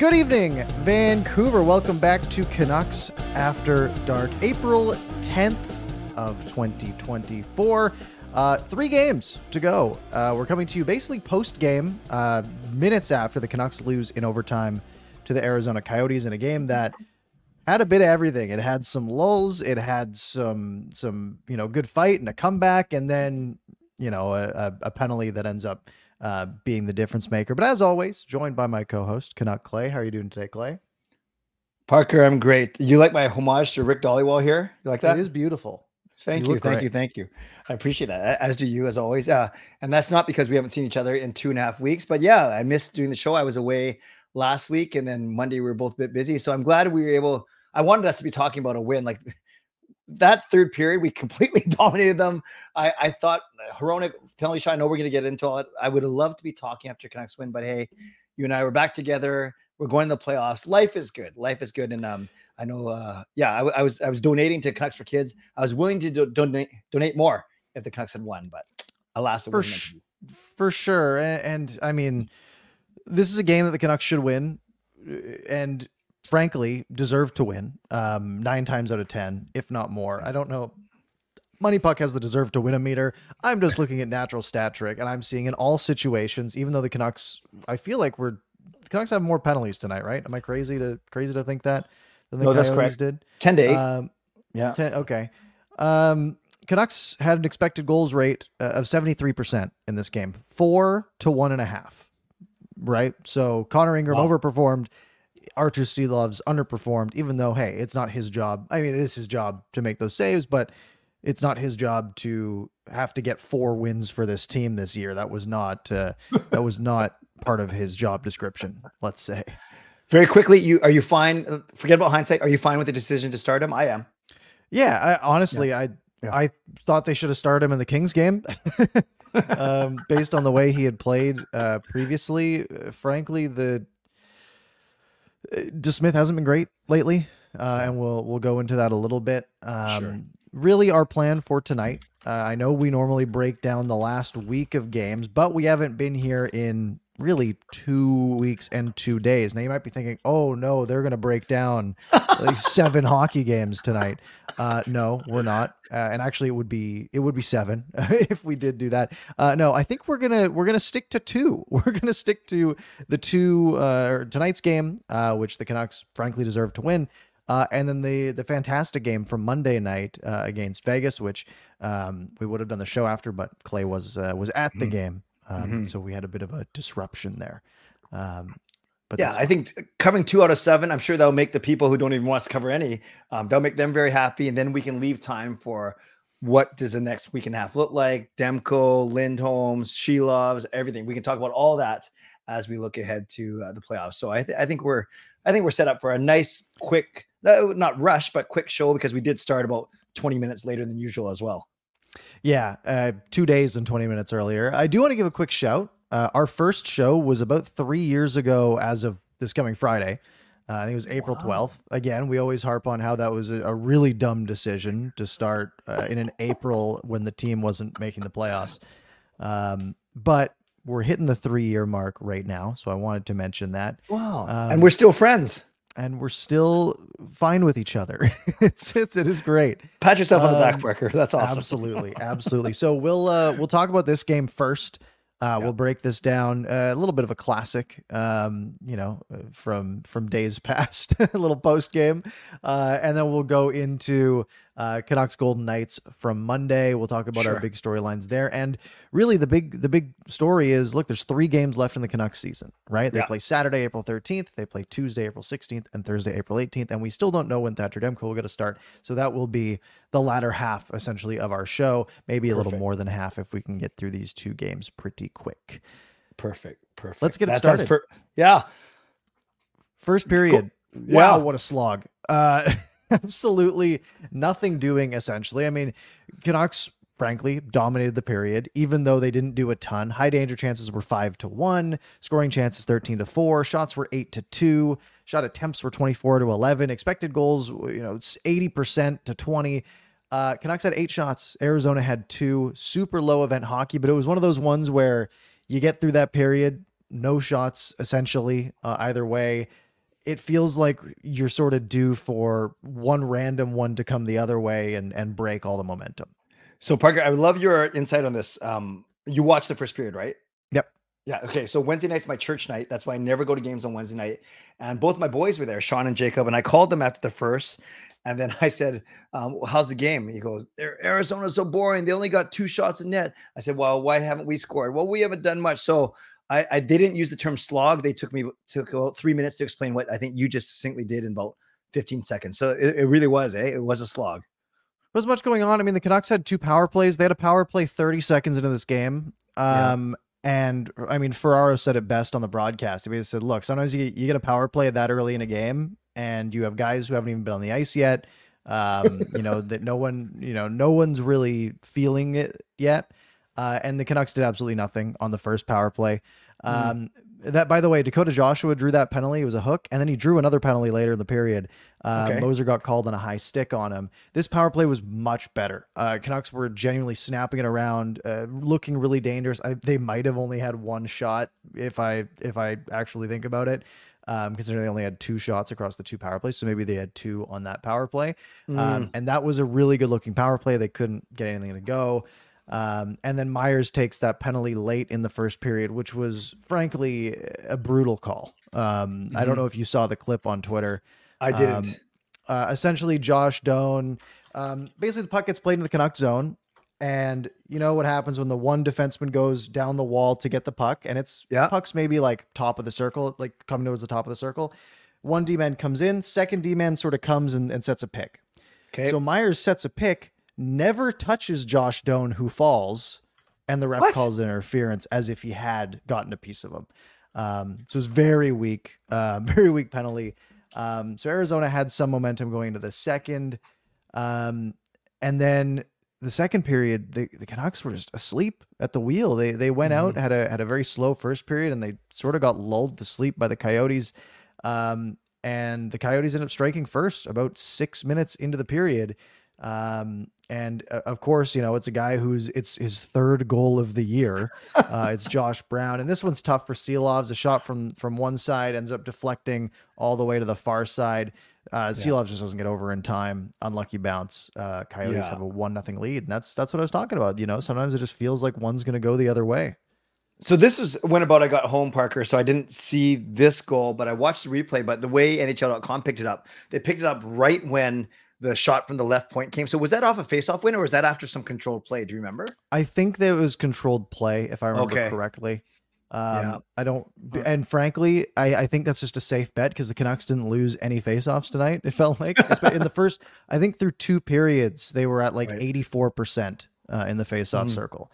Good evening, Vancouver. Welcome back to Canucks After Dark, April 10th of 2024. 3 games to go. We're coming to you basically post-game, minutes after the Canucks lose in overtime to the Arizona Coyotes in a game that had a bit of everything. It had some lulls, it had some good fight and a comeback, and then a penalty that ends up being the difference maker. But as always, joined by my co-host, Canuck Clay. How are you doing today, Clay? Parker, I'm great. You like my homage to Rick Dhaliwal here? You like that? It is beautiful. Thank you. I appreciate that, as do you, as always. And that's not because we haven't seen each other in 2.5 weeks, but yeah, I missed doing the show. I was away last week, and then Monday we were both a bit busy. So I'm glad we were able. I wanted us to be talking about a win. Like that third period, we completely dominated them. I thought Hronek penalty shot. I know we're going to get into it. I would have loved to be talking after Canucks win, but hey, you and I were back together. We're going to the playoffs. Life is good. And I know. I was donating to Canucks for Kids. I was willing to donate more if the Canucks had won, but alas, for sure. And I mean, this is a game that the Canucks should win, and frankly deserve to win 9 times out of 10, if not more. I don't know. Money Puck has the deserve to win a meter. I'm just looking at natural stat trick, and I'm seeing in all situations, even though the Canucks, I feel like the Canucks have more penalties tonight, right? Am I crazy to think that than the Coyotes correct. did? 10-8. Yeah. 10, okay. Canucks had an expected goals rate of 73% in this game, 4 to 1.5. Right. So Connor Ingram overperformed. Artur Silovs underperformed, even though, hey, it's not his job. I mean, it is his job to make those saves, but it's not his job to have to get 4 wins for this team this year. That was not part of his job description, let's say. Very quickly, are you fine? Forget about hindsight. Are you fine with the decision to start him? I am. Yeah, I thought they should have started him in the Kings game. Based on the way he had played previously. Frankly, DeSmith hasn't been great lately, and we'll go into that a little bit. Sure. Really, our plan for tonight, I know we normally break down the last week of games, but we haven't been here in really 2 weeks and 2 days. Now you might be thinking, oh no, they're going to break down like 7 hockey games tonight. No, we're not. And actually it would be 7 if we did do that. No, I think we're going to stick to 2. We're going to stick to the 2, tonight's game, which the Canucks frankly deserve to win. And then the fantastic game from Monday night against Vegas, which we would have done the show after, but Clay was at the game. So we had a bit of a disruption there. But yeah, I think covering 2 out of 7, I'm sure that'll make the people who don't even want us to cover any, they'll make them very happy. And then we can leave time for what does the next week and a half look like? Demko, Lindholm, Shelovs, everything. We can talk about all that as we look ahead to the playoffs. So I think we're set up for a nice, quick, not rush, but quick show, because we did start about 20 minutes later than usual as well. Yeah, 2 days and 20 minutes earlier. I do want to give a quick shout. Our first show was about 3 years ago as of this coming Friday. I think it was April 12th. Again, we always harp on how that was a really dumb decision to start in an April when the team wasn't making the playoffs. But we're hitting the 3-year mark right now, so I wanted to mention that. Wow. And we're still friends. And we're still fine with each other. It is great. Pat yourself on the back, Parker. That's awesome. Absolutely. So we'll talk about this game first. We'll break this down, a little bit of a classic, from days past, a little post game, and then we'll go into Canucks Golden Knights from Monday. We'll talk about our big storylines there, and really the big story is, look, there's 3 games left in the Canucks season, right? They play Saturday, April 13th, they play Tuesday, April 16th, and Thursday, April 18th, and we still don't know when Thatcher Demko will get a start. So that will be the latter half, essentially, of our show. Maybe a little more than half if we can get through these 2 games pretty quick. Perfect. Let's get it started. First period. Wow, what a slog. Absolutely nothing doing, essentially. I mean, Canucks, frankly, dominated the period, even though they didn't do a ton. High danger chances were 5-1, scoring chances 13-4, shots were 8-2, shot attempts were 24-11, expected goals, 80% to 20. Canucks had 8 shots. Arizona had 2. Super low event hockey, but it was one of those ones where you get through that period, no shots, essentially, either way. it feels like you're sort of due for one random one to come the other way and break all the momentum. So Parker, I would love your insight on this. You watched the first period, right? Yep. Yeah. Okay. So Wednesday night's my church night. That's why I never go to games on Wednesday night. And both my boys were there, Sean and Jacob. And I called them after the first. And then I said, how's the game? He goes, Arizona's so boring. They only got 2 shots in net. I said, well, why haven't we scored? Well, we haven't done much. So I didn't use the term slog. They took about 3 minutes to explain what I think you just succinctly did in about 15 seconds. So it really was, it was a slog. There was much going on. I mean, the Canucks had 2 power plays. They had a power play 30 seconds into this game. And I mean, Ferraro said it best on the broadcast. He said, look, sometimes you get a power play that early in a game and you have guys who haven't even been on the ice yet. That no one's really feeling it yet. And the Canucks did absolutely nothing on the first power play. That, by the way, Dakota Joshua drew that penalty. It was a hook, and then he drew another penalty later in the period. Moser got called on a high stick on him. This power play was much better. Canucks were genuinely snapping it around, looking really dangerous. They might have only had 1 shot if I actually think about it, considering they only had 2 shots across the 2 power plays. So maybe they had 2 on that power play. And that was a really good looking power play. They couldn't get anything to go. And then Myers takes that penalty late in the first period, which was frankly a brutal call. I don't know if you saw the clip on Twitter. I didn't. Essentially Josh Doan, basically the puck gets played in the Canuck zone, and you know what happens when the one defenseman goes down the wall to get the puck, and puck's maybe like top of the circle, like coming towards the top of the circle. One D-man comes in, second D-man sort of comes and sets a pick. Okay. So Myers sets a pick, never touches Josh Doan, who falls, and the ref calls interference as if he had gotten a piece of him. So it was very weak penalty. So Arizona had some momentum going into the second. And then the second period, the Canucks were just asleep at the wheel. They went out, had a very slow first period, and they sort of got lulled to sleep by the Coyotes. And the Coyotes ended up striking first about 6 minutes into the period. And of course, it's a guy it's his 3rd goal of the year. It's Josh Brown. And this one's tough for Seelovs. A shot from one side ends up deflecting all the way to the far side. Seelovs just doesn't get over in time. Unlucky bounce. Coyotes have a 1-0 lead. And that's what I was talking about. Sometimes it just feels like one's going to go the other way. So this is when about I got home, Parker. So I didn't see this goal, but I watched the replay. But the way NHL.com picked it up, they picked it up right when the shot from the left point came. So was that off a face-off win, or was that after some controlled play? Do you remember? I think that it was controlled play, if I remember correctly. I don't, and frankly, I think that's just a safe bet because the Canucks didn't lose any face-offs tonight. It felt like in the first, I think through 2 periods, they were at like 84% in the face-off circle.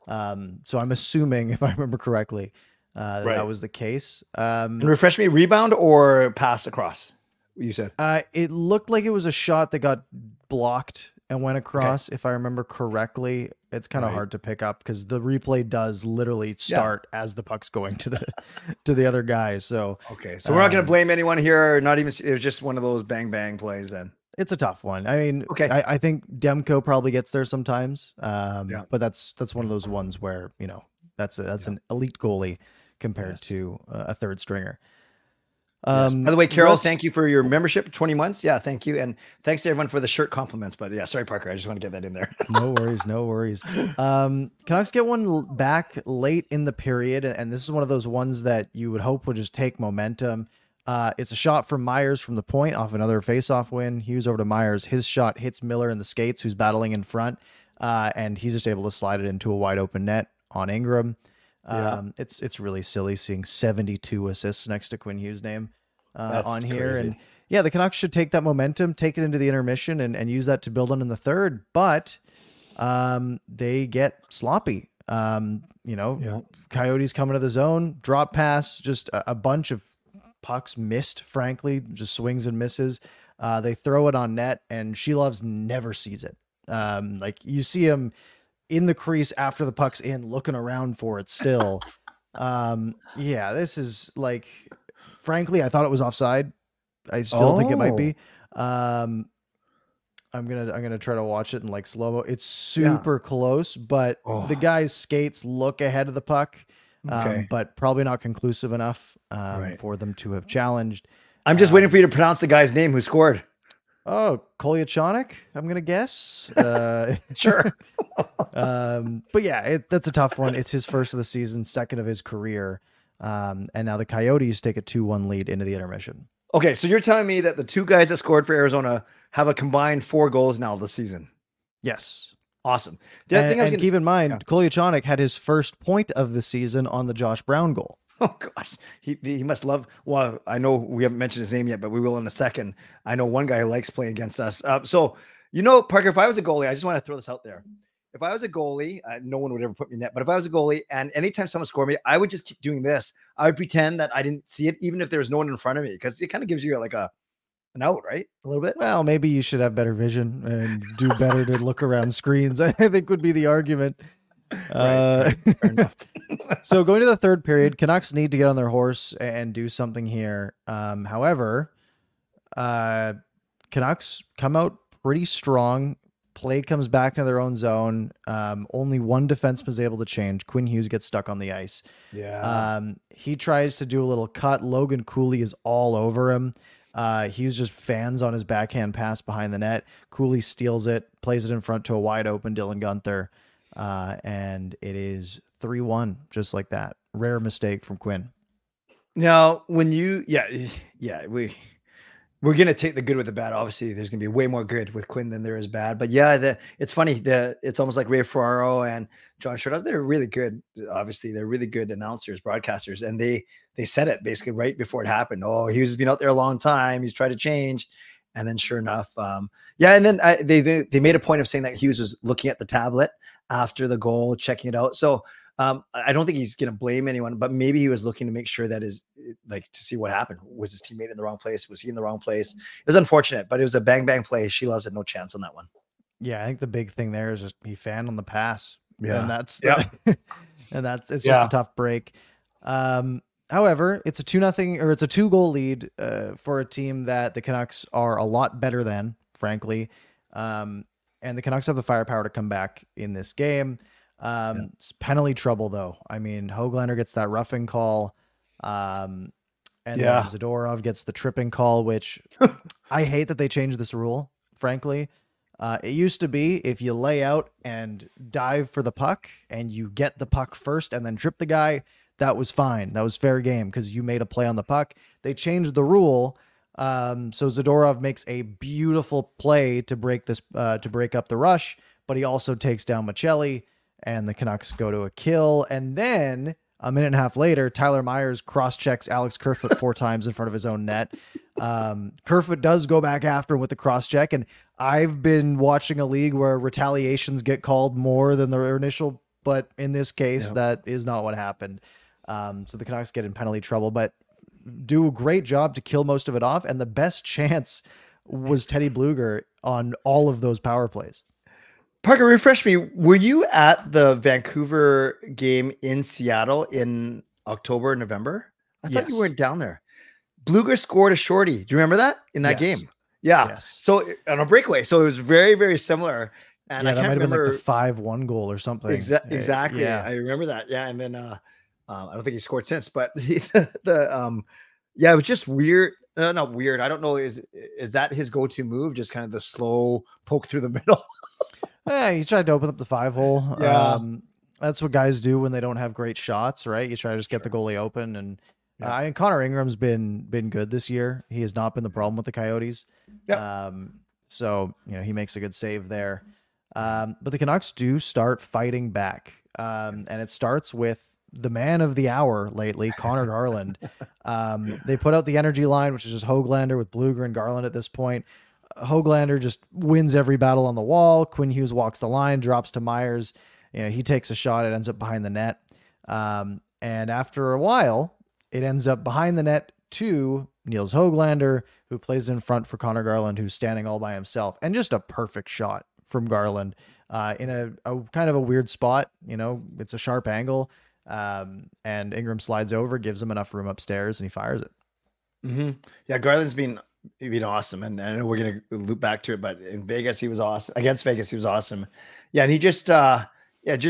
So I'm assuming, if I remember correctly, that was the case. And refresh me, rebound or pass across? You said it looked like it was a shot that got blocked and went across. If I remember correctly, it's kind of hard to pick up because the replay does literally start as the puck's going to the other guy. So so we're not going to blame anyone here. Not even, it was just one of those bang bang plays. Then it's a tough one. I mean, I think Demko probably gets there sometimes. But that's one of those ones where that's an elite goalie compared to a 3rd stringer. By the way, Carol, thank you for your membership, 20 months. Yeah, thank you. And thanks to everyone for the shirt compliments. But sorry, Parker, I just want to get that in there. No worries. Canucks get one back late in the period, and this is one of those ones that you would hope would just take momentum. It's a shot from Myers from the point off another face-off win. Hughes over to Myers. His shot hits Miller in the skates, who's battling in front, and he's just able to slide it into a wide open net on Ingram. It's really silly seeing 72 assists next to Quinn Hughes' name on here. Crazy. And the Canucks should take that momentum, take it into the intermission and use that to build on in the third, but they get sloppy. Coyotes coming to the zone, drop pass, just a bunch of pucks missed, frankly, just swings and misses. They throw it on net and Shelovs never sees it. You see him in the crease after the puck's in, looking around for it still. This is frankly, I thought it was offside. I still think it might be. I'm gonna try to watch it in slow-mo. It's super close, but the guy's skates look ahead of the puck, but probably not conclusive enough for them to have challenged. I'm just waiting for you to pronounce the guy's name who scored. Oh, Kolyachonic, I'm gonna guess. Sure. But yeah, that's a tough one. It's his first of the season, second of his career. And now the Coyotes take a 2-1 lead into the intermission. Okay, so you're telling me that the two guys that scored for Arizona have a combined 4 goals now this season. Yes. Awesome. And keep in mind, Kolyachonic had his first point of the season on the Josh Brown goal. Oh gosh, he must love. Well, I know we haven't mentioned his name yet, but we will in a second. I know one guy who likes playing against us. So Parker, if I was a goalie, I just want to throw this out there. If I was a goalie, no one would ever put me in net. But if I was a goalie, and anytime someone scored me, I would just keep doing this. I would pretend that I didn't see it, even if there was no one in front of me, because it kind of gives you like an out, right? A little bit. Well, maybe you should have better vision and do better to look around screens, I think would be the argument. Right. Fair enough. So going to the third period, Canucks need to get on their horse and do something here. However, Canucks come out pretty strong. Play comes back into their own zone. Only one defenseman is able to change. Quinn Hughes gets stuck on the ice. Yeah. He tries to do a little cut. Logan Cooley is all over him. Hughes just fans on his backhand pass behind the net. Cooley steals it, plays it in front to a wide open Dylan Guenther. And it is 3-1, just like that. Rare mistake from Quinn. Now, when we're going to take the good with the bad. Obviously, there's going to be way more good with Quinn than there is bad. But yeah, it's funny. It's almost like Ray Ferraro and John Sherrod. They're really good. Obviously, they're really good announcers, broadcasters. And they said it basically right before it happened. Oh, Hughes has been out there a long time. He's tried to change. And then sure enough, and then they made a point of saying that Hughes was looking at the tablet after the goal, checking it out. So I don't think he's going to blame anyone, but maybe he was looking to make sure that to see what happened. Was his teammate in the wrong place? Was he in the wrong place? It was unfortunate, but it was a bang play. She loves it. No chance on that one. Yeah. I think the big thing there is just he fanned on the pass. Yeah. And it's just a tough break. However, it's a 2-0 or it's a 2-goal lead for a team that the Canucks are a lot better than, frankly. And the Canucks have the firepower to come back in this game. It's penalty trouble, though. I mean, Höglander gets that roughing call. And then Zadorov gets the tripping call, which I hate that they changed this rule, frankly. It used to be if you lay out and dive for the puck and you get the puck first and then trip the guy, that was fine. That was fair game because you made a play on the puck. They changed the rule. So Zadorov makes a beautiful play to break up the rush, but he also takes down Maccelli and the Canucks go to a kill. And then a minute and a half later, Tyler Myers cross-checks Alex Kerfoot 4 times in front of his own net. Kerfoot does go back after him with the cross-check, and I've been watching a league where retaliations get called more than their initial, but in this case, that is not what happened. So the Canucks get in penalty trouble, but do a great job to kill most of it off, and the best chance was Teddy Bluger on all of those power plays. Parker, refresh me. Were you at the Vancouver game in Seattle in October, November? I thought you weren't down there. Bluger scored a shorty. Do you remember that in that game? Yeah. Yes. So on a breakaway. So it was very, very similar. And I that can't might have remember been like the 5-1 goal or something. Exactly. Yeah. I remember that. Yeah. And then I don't think he scored since, but it was just weird. Not weird. I don't know. Is that his go-to move? Just kind of the slow poke through the middle. Yeah, he tried to open up the 5-hole. Yeah. That's what guys do when they don't have great shots, right? You try to just get the goalie open. And Connor Ingram's been good this year. He has not been the problem with the Coyotes. Yep. So he makes a good save there. But the Canucks do start fighting back. And it starts with the man of the hour lately, Connor Garland. They put out the energy line, which is just Höglander with Bluger and Garland at this point. Höglander just wins every battle on the wall. Quinn Hughes walks the line, drops to Myers. He takes a shot. It ends up behind the net. And after a while, it ends up behind the net to Nils Höglander, who plays in front for Connor Garland, who's standing all by himself. And just a perfect shot from Garland in a kind of a weird spot. It's a sharp angle. And Ingram slides over, gives him enough room upstairs, and he fires it. Mm-hmm. Yeah, Garland's been awesome, and I know we're gonna loop back to it, but in Vegas he was awesome. Against Vegas he was awesome. Yeah, and he just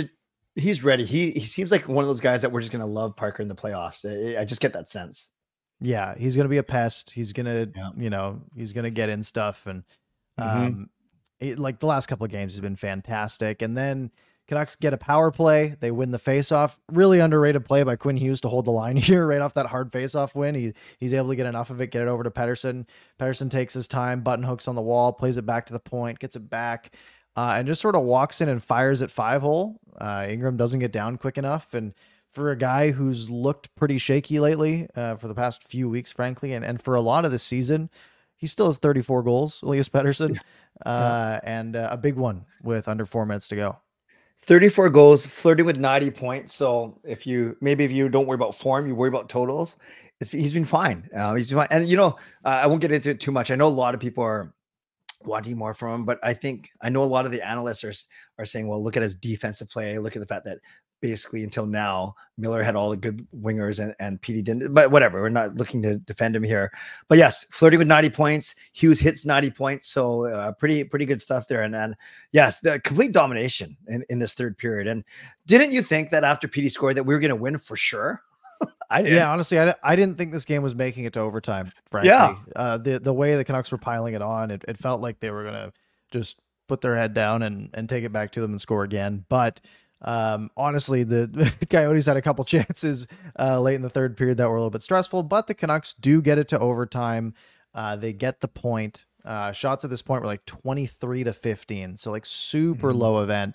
he's ready. He seems like one of those guys that we're just gonna love, Parker, in the playoffs. I just get that sense. Yeah, he's gonna be a pest. He's gonna, Yeah. he's gonna get in stuff, and Hmm. um, like the last couple of games has been fantastic. And then Canucks get a power play. They win the faceoff. Really underrated play by Quinn Hughes to hold the line here right off that hard faceoff win. He's able to get enough of it, get it over to Pedersen. Pedersen takes his time, button hooks on the wall, plays it back to the point, gets it back, and just sort of walks in and fires at 5-hole. Ingram doesn't get down quick enough, and for a guy who's looked pretty shaky lately for the past few weeks, frankly, and for a lot of the season, he still has 34 goals, Elias Pettersson, Yeah. and a big one with under 4 minutes to go. 34 goals, flirting with 90 points. So if you don't worry about form, you worry about totals. He's been fine. He's been fine. And I won't get into it too much. I know a lot of people are wanting more from him, but I know a lot of the analysts are saying, well, look at his defensive play. Look at the fact that basically until now, Miller had all the good wingers and PD didn't, but whatever. We're not looking to defend him here, but yes, flirting with 90 points. Hughes hits 90 points. So pretty good stuff there. And yes, the complete domination in this third period. And didn't you think that after PD scored that we were going to win for sure? I did. Yeah, honestly, I didn't think this game was making it to overtime, frankly. Yeah. The way the Canucks were piling it on, it felt like they were going to just put their head down and take it back to them and score again. But honestly, the Coyotes had a couple chances late in the third period that were a little bit stressful, but the Canucks do get it to overtime. They get the point. Shots at this point were like 23-15, so like super low event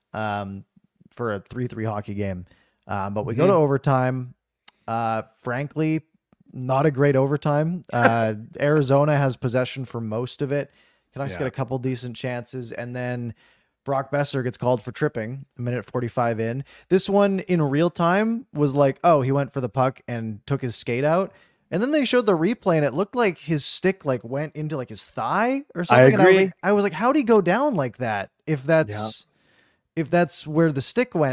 for a 3-3 hockey game. But we go to overtime. Frankly, not a great overtime. Arizona has possession for most of it. Canucks get a couple decent chances, and then Brock Besser gets called for tripping a minute 45 in. This one in real time was like, oh, he went for the puck and took his skate out. And then they showed the replay and it looked like his stick like went into like his thigh or something. agree. And I was like, how'd he go down like that? If that's where the stick went,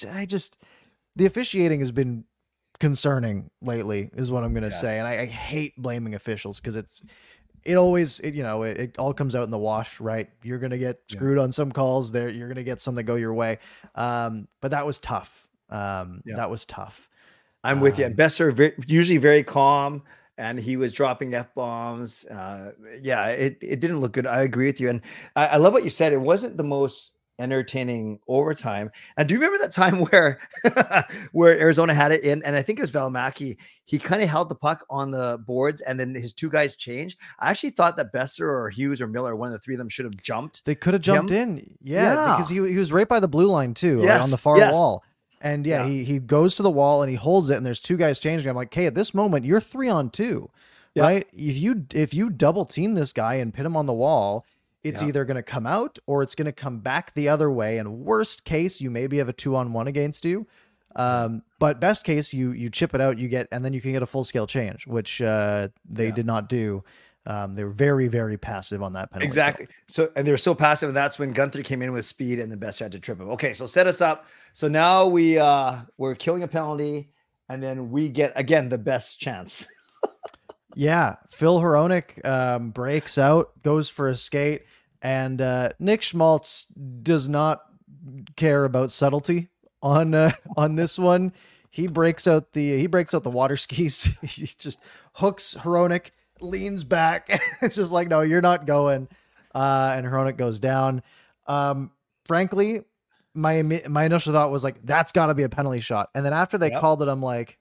the officiating has been concerning lately is what I'm going to say. And I hate blaming officials because it all comes out in the wash, right? You're going to get screwed on some calls there. You're going to get some that go your way. But that was tough. That was tough. I'm with you. And Besser usually very calm, and he was dropping F-bombs. It didn't look good. I agree with you. And I love what you said. It wasn't the most entertaining overtime. And do you remember that time where where Arizona had it in, and I think it was Valimaki, he kind of held the puck on the boards and then his two guys changed. I actually thought that Besser or Hughes or Miller, one of the three of them, should have jumped. They could have jumped in. Yeah, because he was right by the blue line too, like on the far wall. And he goes to the wall and he holds it, and there's two guys changing. I'm like, hey, at this moment, you're 3-on-2, right? If you double team this guy and put him on the wall, it's either going to come out or it's going to come back the other way. And worst case, you maybe have a 2-on-1 against you. But best case, you chip it out, and then you can get a full scale change, which they did not do. They were very, very passive on that penalty. Exactly. So, and they were so passive, and that's when Gunther came in with speed, and the best had to trip him. Okay, so set us up. So now we're killing a penalty, and then we get again the best chance. Yeah, Phil Hronek breaks out, goes for a skate, and Nick Schmaltz does not care about subtlety on this one. He breaks out the water skis. He just hooks Hronek, leans back. It's just like, no, you're not going. And Hronek goes down. Frankly, my initial thought was like, that's got to be a penalty shot. And then after they called it, I'm like,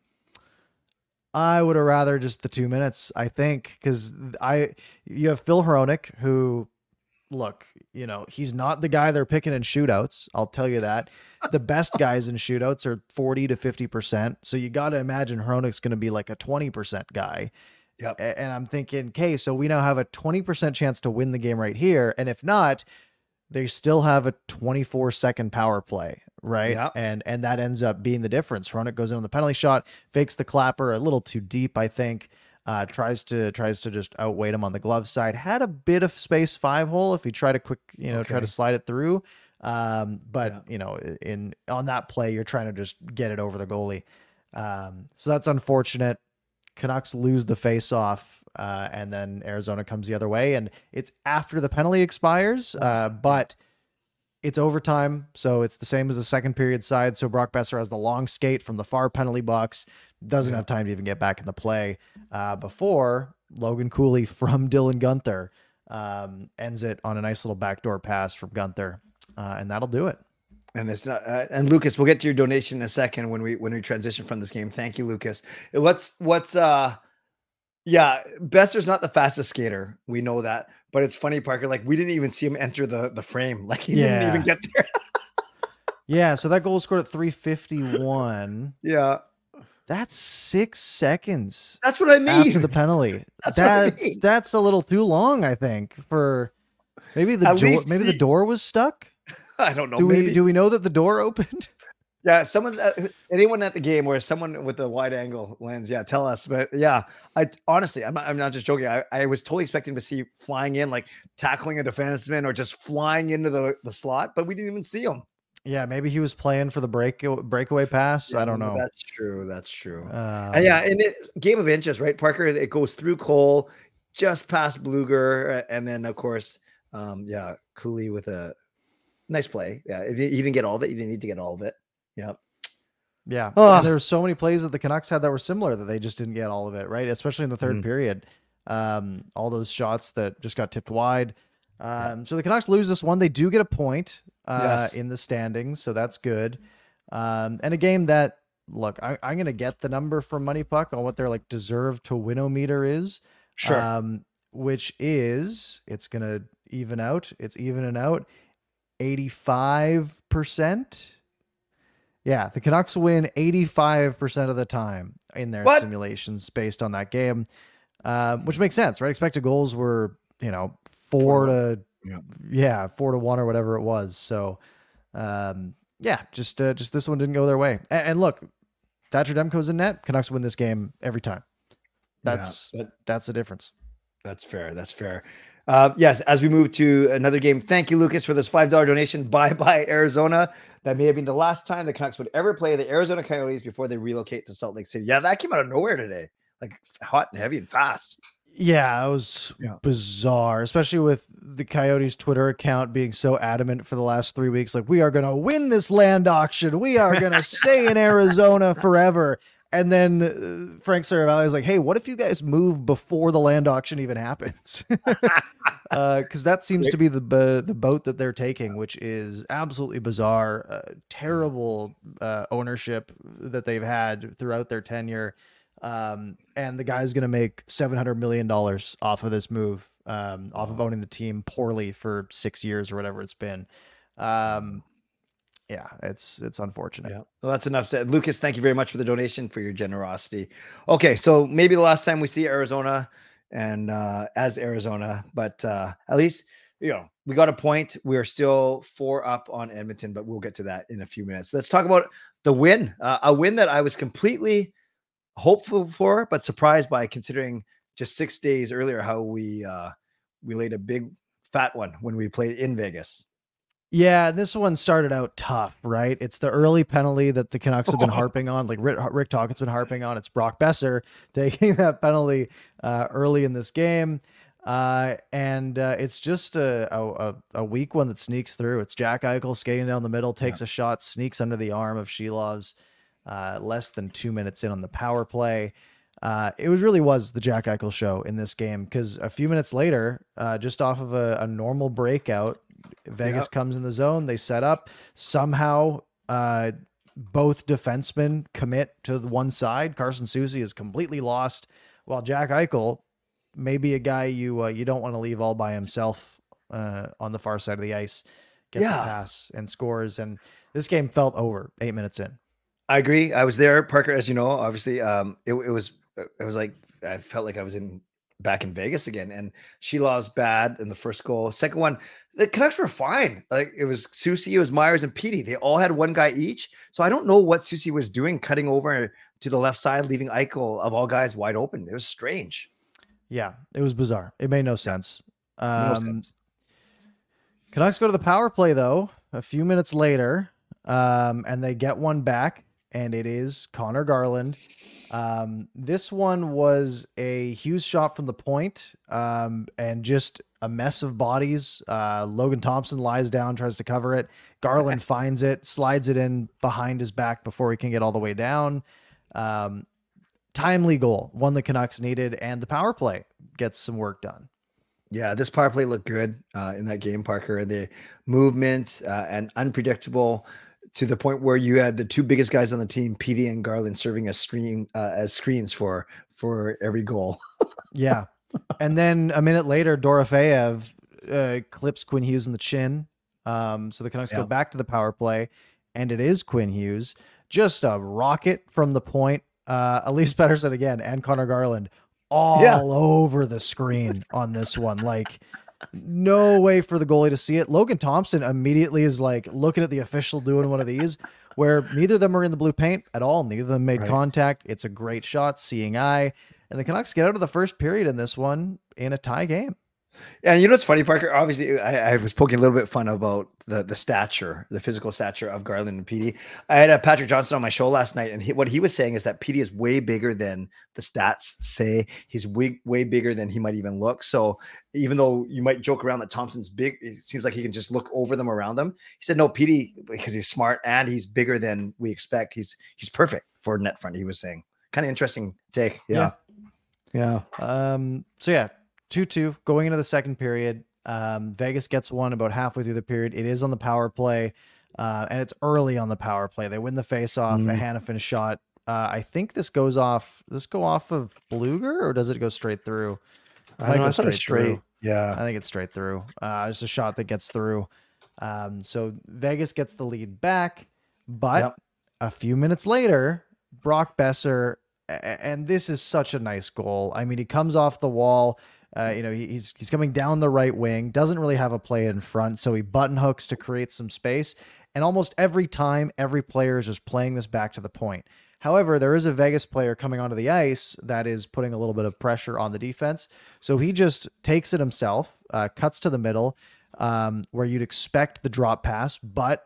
I would have rather just the 2 minutes, I think, because you have Phil Hronek, who, look, he's not the guy they're picking in shootouts. I'll tell you that. The best guys in shootouts are 40 to 50%. So you got to imagine Hronek's going to be like a 20% guy. Yep. And I'm thinking, okay, so we now have a 20% chance to win the game right here. And if not, they still have a 24-second power play, right? Yep. And that ends up being the difference. Hronek goes in on the penalty shot, fakes the clapper a little too deep, I think. Tries to just outweight him on the glove side. Had a bit of space 5-hole if he tried to try to slide it through. But on that play, you're trying to just get it over the goalie. So that's unfortunate. Canucks lose the face-off, and then Arizona comes the other way, and it's after the penalty expires. But It's overtime, so it's the same as the second period side. So Brock Besser has the long skate from the far penalty box, doesn't have time to even get back in the play before Logan Cooley from Dylan Gunther ends it on a nice little backdoor pass from Gunther, and that'll do it. And it's not. And Lucas, we'll get to your donation in a second when we transition from this game. Thank you, Lucas. Yeah, Besser's not the fastest skater. We know that, but it's funny, Parker. Like we didn't even see him enter the frame. Like he didn't even get there. Yeah, so that goal was scored at 3:51. Yeah. That's 6 seconds. That's what I mean. After the penalty. That's a little too long, I think, for maybe the door was stuck. I don't know. Do we know that the door opened? Yeah, anyone at the game or someone with a wide angle lens, yeah, tell us. But yeah, I honestly, I'm not just joking. I was totally expecting to see flying in, like tackling a defenseman or just flying into the slot, but we didn't even see him. Yeah, maybe he was playing for the breakaway pass. Yeah, I don't know. That's true. And yeah, and game of inches, right, Parker? It goes through Cole, just past Bluger, and then of course, Cooley with a nice play. Yeah, he didn't get all of it. He didn't need to get all of it. Yep. Yeah. Oh. There's so many plays that the Canucks had that were similar that they just didn't get all of it, right? Especially in the third period. All those shots that just got tipped wide. So the Canucks lose this one. They do get a point in the standings, so that's good. And a game that, look, I'm going to get the number from Money Puck on what their like deserve to win-o-meter is. Sure. Which is, it's going to even out. It's evening out 85%. Yeah, the Canucks win 85% of the time in their simulations based on that game, which makes sense, right? Expected goals were, 4 to 1 or whatever it was. So, just this one didn't go their way. And look, Thatcher Demko's in net. Canucks win this game every time. That's the difference. That's fair. Yes, as we move to another game, thank you, Lucas, for this $5 donation. Bye-bye, Arizona. That may have been the last time the Canucks would ever play the Arizona Coyotes before they relocate to Salt Lake City. Yeah, that came out of nowhere today. Like hot and heavy and fast. Yeah, it was bizarre, especially with the Coyotes Twitter account being so adamant for the last 3 weeks. Like, we are going to win this land auction. We are going to stay in Arizona forever. And then Frank Saravalli is like, hey, what if you guys move before the land auction even happens? Because that seems to be the boat that they're taking, which is absolutely bizarre. Terrible ownership that they've had throughout their tenure. And the guy's going to make $700 million off of this move, off of owning the team poorly for 6 years or whatever it's been. Yeah, it's unfortunate. Yeah. Well, that's enough said. Lucas, thank you very much for the donation, for your generosity. Okay, so maybe the last time we see Arizona and as Arizona, but at least, we got a point. We are still 4 up on Edmonton, but we'll get to that in a few minutes. Let's talk about the win, a win that I was completely hopeful for, but surprised by, considering just 6 days earlier how we laid a big fat one when we played in Vegas. Yeah, this one started out tough, right? It's the early penalty that the Canucks have been harping on, like Rick Tocchet's been harping on. It's Brock Besser taking that penalty early in this game. And it's just a weak one that sneaks through. It's Jack Eichel skating down the middle, takes a shot, sneaks under the arm of Shilov's less than 2 minutes in on the power play. It was the Jack Eichel show in this game, because a few minutes later, just off of a normal breakout, Vegas comes in the zone. They set up. Somehow, both defensemen commit to the one side. Carson Soucy is completely lost, while Jack Eichel, maybe a guy you don't want to leave all by himself on the far side of the ice, gets a pass and scores. And this game felt over 8 minutes in. I agree. I was there, Parker, as you know. Obviously, it was like I felt like I was back in Vegas again. And Shilov's bad in the first goal. Second one, the Canucks were fine. Like, it was Soucy, it was Myers, and Petey. They all had one guy each. So I don't know what Soucy was doing, cutting over to the left side, leaving Eichel, of all guys, wide open. It was strange. Yeah, it was bizarre. It made no sense. No sense. Canucks go to the power play, though, a few minutes later, and they get one back, and it is Connor Garland. This one was a huge shot from the point, and just a mess of bodies. Logan Thompson lies down, tries to cover it. Garland finds it, slides it in behind his back before he can get all the way down. Timely goal, one the Canucks needed, and the power play gets some work done. Yeah, this power play looked good in that game, Parker. The movement and unpredictable to the point where you had the two biggest guys on the team, Petey and Garland, serving as screens for every goal. Yeah. And then a minute later, Dorofeev clips Quinn Hughes in the chin. So the Canucks go back to the power play, and it is Quinn Hughes. Just a rocket from the point. Elias Pettersson again and Connor Garland all over the screen on this one. Like, no way for the goalie to see it. Logan Thompson immediately is like looking at the official doing one of these where neither of them are in the blue paint at all. Neither of them made contact. It's a great shot, seeing eye. And the Canucks get out of the first period in this one in a tie game. And you know what's funny, Parker? Obviously, I was poking a little bit fun about the stature, the physical stature of Garland and Petey. I had Patrick Johnson on my show last night, and what he was saying is that Petey is way bigger than the stats say. He's way bigger than he might even look. So even though you might joke around that Thompson's big, it seems like he can just look over them around them. He said, no, Petey, because he's smart and he's bigger than we expect. He's perfect for net front, he was saying. Kind of interesting take. Yeah. So yeah, 2-2 going into the second period. Vegas gets one about halfway through the period. It is on the power play, and it's early on the power play. They win the face-off, a Hanifin shot. I think this go off of Bluger, or does it go straight through? I know, it's straight. Yeah. I think it's straight through. It's a shot that gets through. So Vegas gets the lead back, but a few minutes later, Brock Boeser, and this is such a nice goal. I mean, he comes off the wall. He's coming down the right wing, doesn't really have a play in front, so he button hooks to create some space. And almost every time, every player is just playing this back to the point. However, there is a Vegas player coming onto the ice that is putting a little bit of pressure on the defense. So he just takes it himself, cuts to the middle, where you'd expect the drop pass, but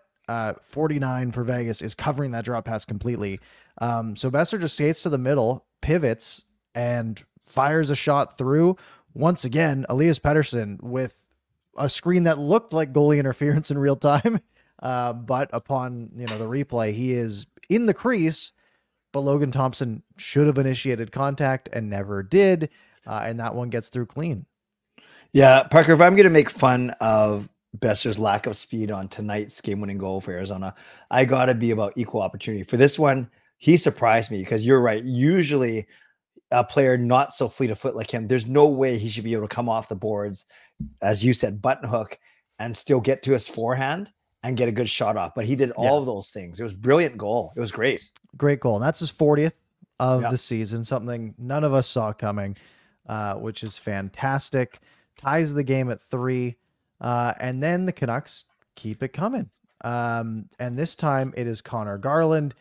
49 for Vegas is covering that drop pass completely. So Boeser just skates to the middle, pivots, and fires a shot through. Once again, Elias Pettersson with a screen that looked like goalie interference in real time. But upon the replay, he is in the crease, but Logan Thompson should have initiated contact and never did. And that one gets through clean. Yeah, Parker, if I'm going to make fun of Boeser's lack of speed on tonight's game-winning goal for Arizona, I got to be about equal opportunity. For this one, he surprised me because you're right. Usually a player not so fleet of foot like him, there's no way he should be able to come off the boards, as you said, button hook, and still get to his forehand and get a good shot off. But he did all of those things. It was a brilliant goal. It was great. Great goal. And that's his 40th of the season, something none of us saw coming, which is fantastic. Ties the game at 3. And then the Canucks keep it coming. And this time it is Connor Garland.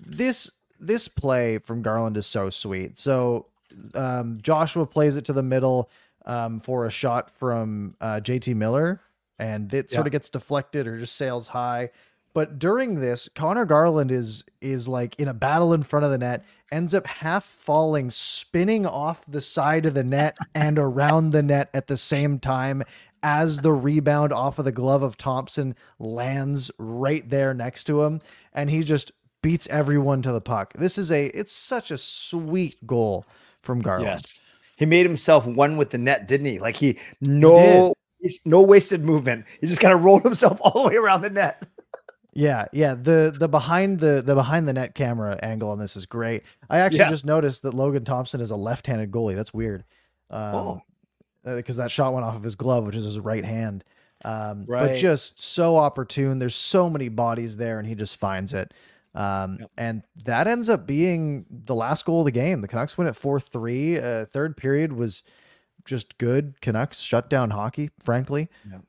This play from Garland is so sweet. So Joshua plays it to the middle for a shot from JT Miller, and it sort of gets deflected or just sails high. But during this, Connor Garland is like in a battle in front of the net, ends up half falling, spinning off the side of the net and around the net at the same time as the rebound off of the glove of Thompson lands right there next to him. And he just beats everyone to the puck. It's such a sweet goal from Garland. Yes. He made himself one with the net, didn't he? Like no wasted movement. He just kind of rolled himself all the way around the net. Yeah. The behind the net camera angle on this is great. I actually just noticed that Logan Thompson is a left-handed goalie. That's weird. Because that shot went off of his glove, which is his right hand. But just so opportune. There's so many bodies there, and he just finds it. And that ends up being the last goal of the game. The Canucks win at 4-3. Third period was just good. Canucks shut down hockey, frankly.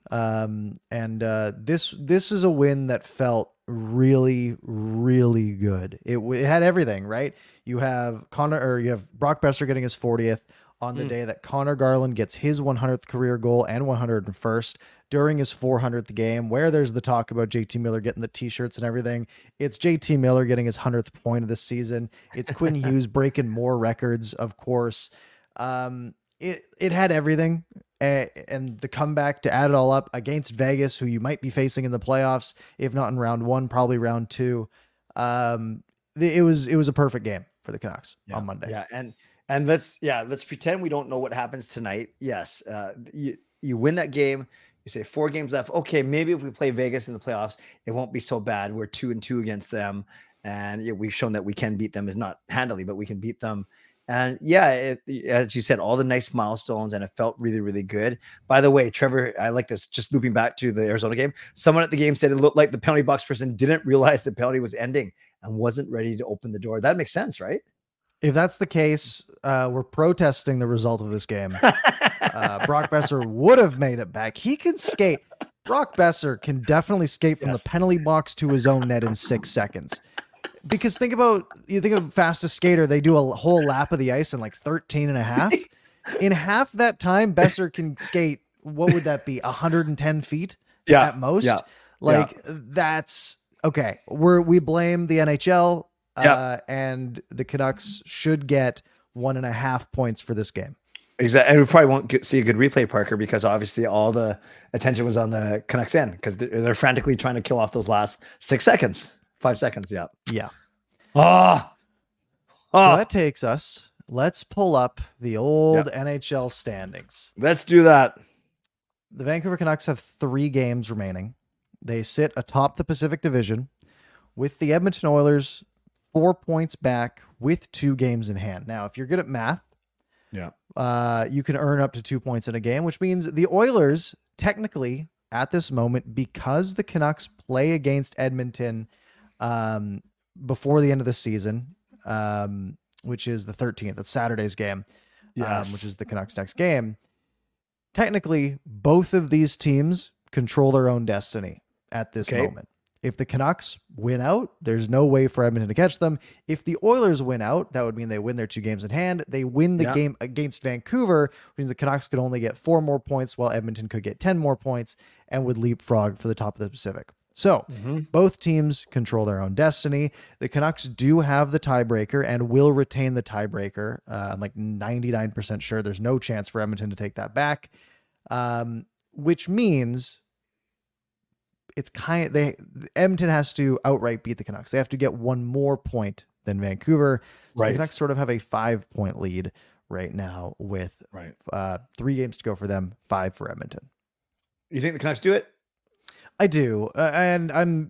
This is a win that felt really, really good. It had everything, right? You have Brock Boeser getting his 40th on the day that Connor Garland gets his 100th career goal and 101st during his 400th game, where there's the talk about JT Miller getting the t-shirts and everything. It's JT Miller getting his 100th point of the season. It's Quinn Hughes breaking more records, of course. It had everything. and the comeback to add it all up against Vegas, who you might be facing in the playoffs, if not in round one, probably round two. It was a perfect game for the Canucks on Monday. Yeah, and let's pretend we don't know what happens tonight. Yes, you win that game. You say 4 games left. Okay, maybe if we play Vegas in the playoffs, it won't be so bad. We're 2-2 against them, and we've shown that we can beat them. Is not handily, but we can beat them. And as you said, all the nice milestones, and it felt really, really good. By the way, Trevor, I like this. Just looping back to the Arizona game, someone at the game said it looked like the penalty box person didn't realize the penalty was ending and wasn't ready to open the door. That makes sense, right? If that's the case, we're protesting the result of this game. Brock Boeser would have made it back. He can skate. Brock Boeser can definitely skate from the penalty box to his own net in 6 seconds. Because think of fastest skater, they do a whole lap of the ice in like 13 and a half. In half that time, Boeser can skate, what would that be, 110 feet at most? That's okay. We blame the NHL, and the Canucks should get 1.5 points for this game. Exactly. And we probably won't see a good replay, Parker, because obviously all the attention was on the Canucks end because they're frantically trying to kill off those last 6 seconds. 5 seconds. Yeah. So that takes us. Let's pull up the old NHL standings. Let's do that. The Vancouver Canucks have 3 games remaining. They sit atop the Pacific Division with the Edmonton Oilers 4 points back with 2 games in hand. Now, if you're good at math, you can earn up to 2 points in a game, which means the Oilers technically at this moment, because the Canucks play against Edmonton before the end of the season, which is the 13th. That's Saturday's game, which is the Canucks' next game. Technically, both of these teams control their own destiny at this moment. If the Canucks win out, there's no way for Edmonton to catch them. If the Oilers win out, that would mean they win their 2 games in hand. They win the game against Vancouver, which means the Canucks could only get 4 more points, while Edmonton could get 10 more points and would leapfrog for the top of the Pacific. So both teams control their own destiny. The Canucks do have the tiebreaker and will retain the tiebreaker. I'm like 99% sure there's no chance for Edmonton to take that back, which means it's Edmonton has to outright beat the Canucks. They have to get 1 more point than Vancouver. So the Canucks sort of have a 5-point lead right now with 3 games to go for them, 5 for Edmonton. You think the Canucks do it? I do. And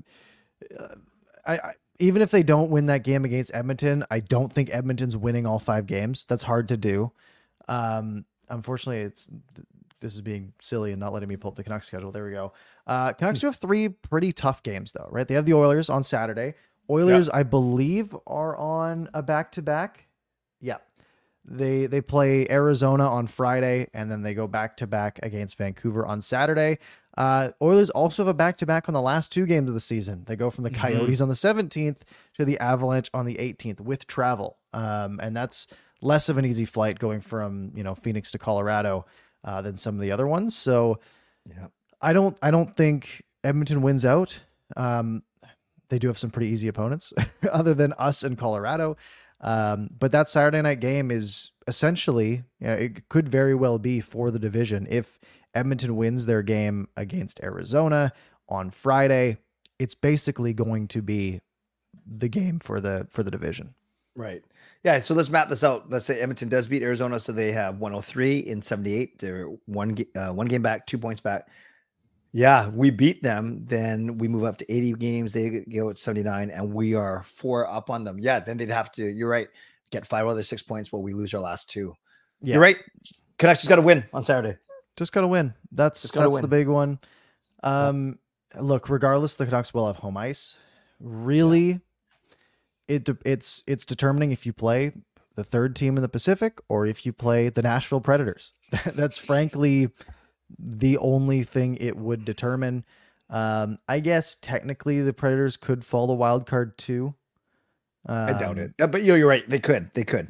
I even if they don't win that game against Edmonton, I don't think Edmonton's winning all 5 games. That's hard to do. Unfortunately, this is being silly and not letting me pull up the Canucks schedule. There we go. Canucks do have 3 pretty tough games though, right? They have the Oilers on Saturday. Oilers, I believe, are on a back-to-back. Yeah. They play Arizona on Friday, and then they go back-to-back against Vancouver on Saturday. Oilers also have a back-to-back on the last 2 games of the season. They go from the Coyotes on the 17th to the Avalanche on the 18th with travel. And that's less of an easy flight going from, Phoenix to Colorado than some of the other ones. So I don't think Edmonton wins out. They do have some pretty easy opponents other than us and Colorado. But that Saturday night game is essentially, it could very well be for the division. If Edmonton wins their game against Arizona on Friday, it's basically going to be the game for the division. Right. Yeah. So let's map this out. Let's say Edmonton does beat Arizona. So they have 103 in 78. They're one game back, 2 points back. Yeah, we beat them. Then we move up to 80 games. They go at 79, and we are 4 up on them. Yeah, then they'd have to, you're right, get 5 other 6 points while we lose our last 2. Yeah. You're right. Canucks just got to win on Saturday. Just got to win. That's the big one. Look, regardless, the Canucks will have home ice. Really, it's determining if you play the 3rd team in the Pacific or if you play the Nashville Predators. That's frankly the only thing it would determine. I guess technically the Predators could fall the wild card too. I doubt it. But you're right. They could.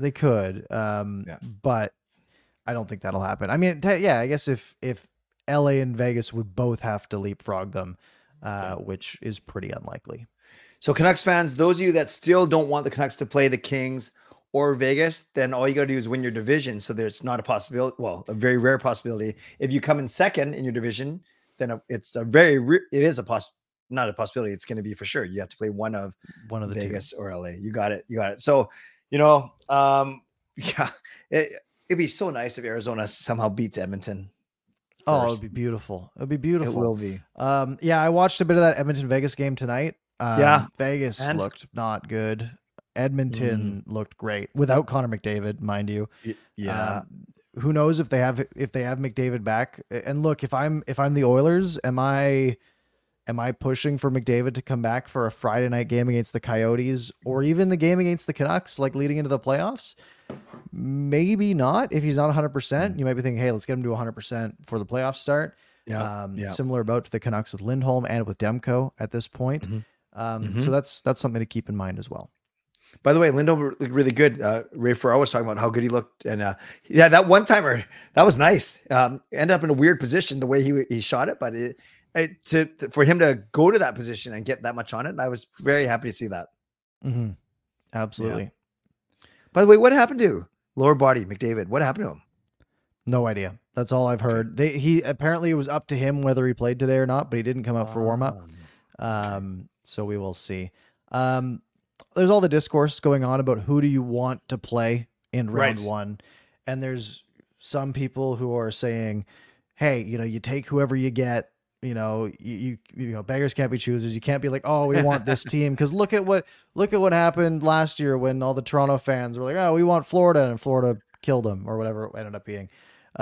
But I don't think that'll happen. I mean, I guess if LA and Vegas would both have to leapfrog them, which is pretty unlikely. So Canucks fans, those of you that still don't want the Canucks to play the Kings or Vegas, then all you got to do is win your division. So there's not a possibility. Well, a very rare possibility. If you come in second in your division, then it's a it is a not a possibility. It's going to be for sure. You have to play one of the Vegas two. or LA. You got it. So, yeah, it'd be so nice if Arizona somehow beats Edmonton. Oh, it'd be beautiful. It'd be beautiful. It will be. Yeah, I watched a bit of that Edmonton Vegas game tonight. Vegas looked not good. Edmonton looked great without Connor McDavid, mind you. Yeah. Who knows if they have McDavid back? And look, if I'm the Oilers, am I pushing for McDavid to come back for a Friday night game against the Coyotes or even the game against the Canucks, like leading into the playoffs? Maybe not. If he's not 100%, you might be thinking, hey, let's get him to 100% for the playoffs start. Similar about to the Canucks with Lindholm and with Demko at this point. So that's something to keep in mind as well. By the way, Lindholm looked really good. Ray Ferraro was talking about how good he looked, and that one timer, that was nice. Ended up in a weird position the way he shot it, but for him to go to that position and get that much on it, I was very happy to see that. Absolutely. Yeah. By the way, what happened to lower body McDavid? What happened to him? No idea. That's all I've heard. He apparently it was up to him whether he played today or not, but he didn't come out for warm up. So we will see. There's all the discourse going on about who do you want to play in round one. And there's some people who are saying, hey, you take whoever you get, you beggars can't be choosers. You can't be like, oh, we want this team. Cause look at what happened last year when all the Toronto fans were like, oh, we want Florida, and Florida killed them or whatever it ended up being.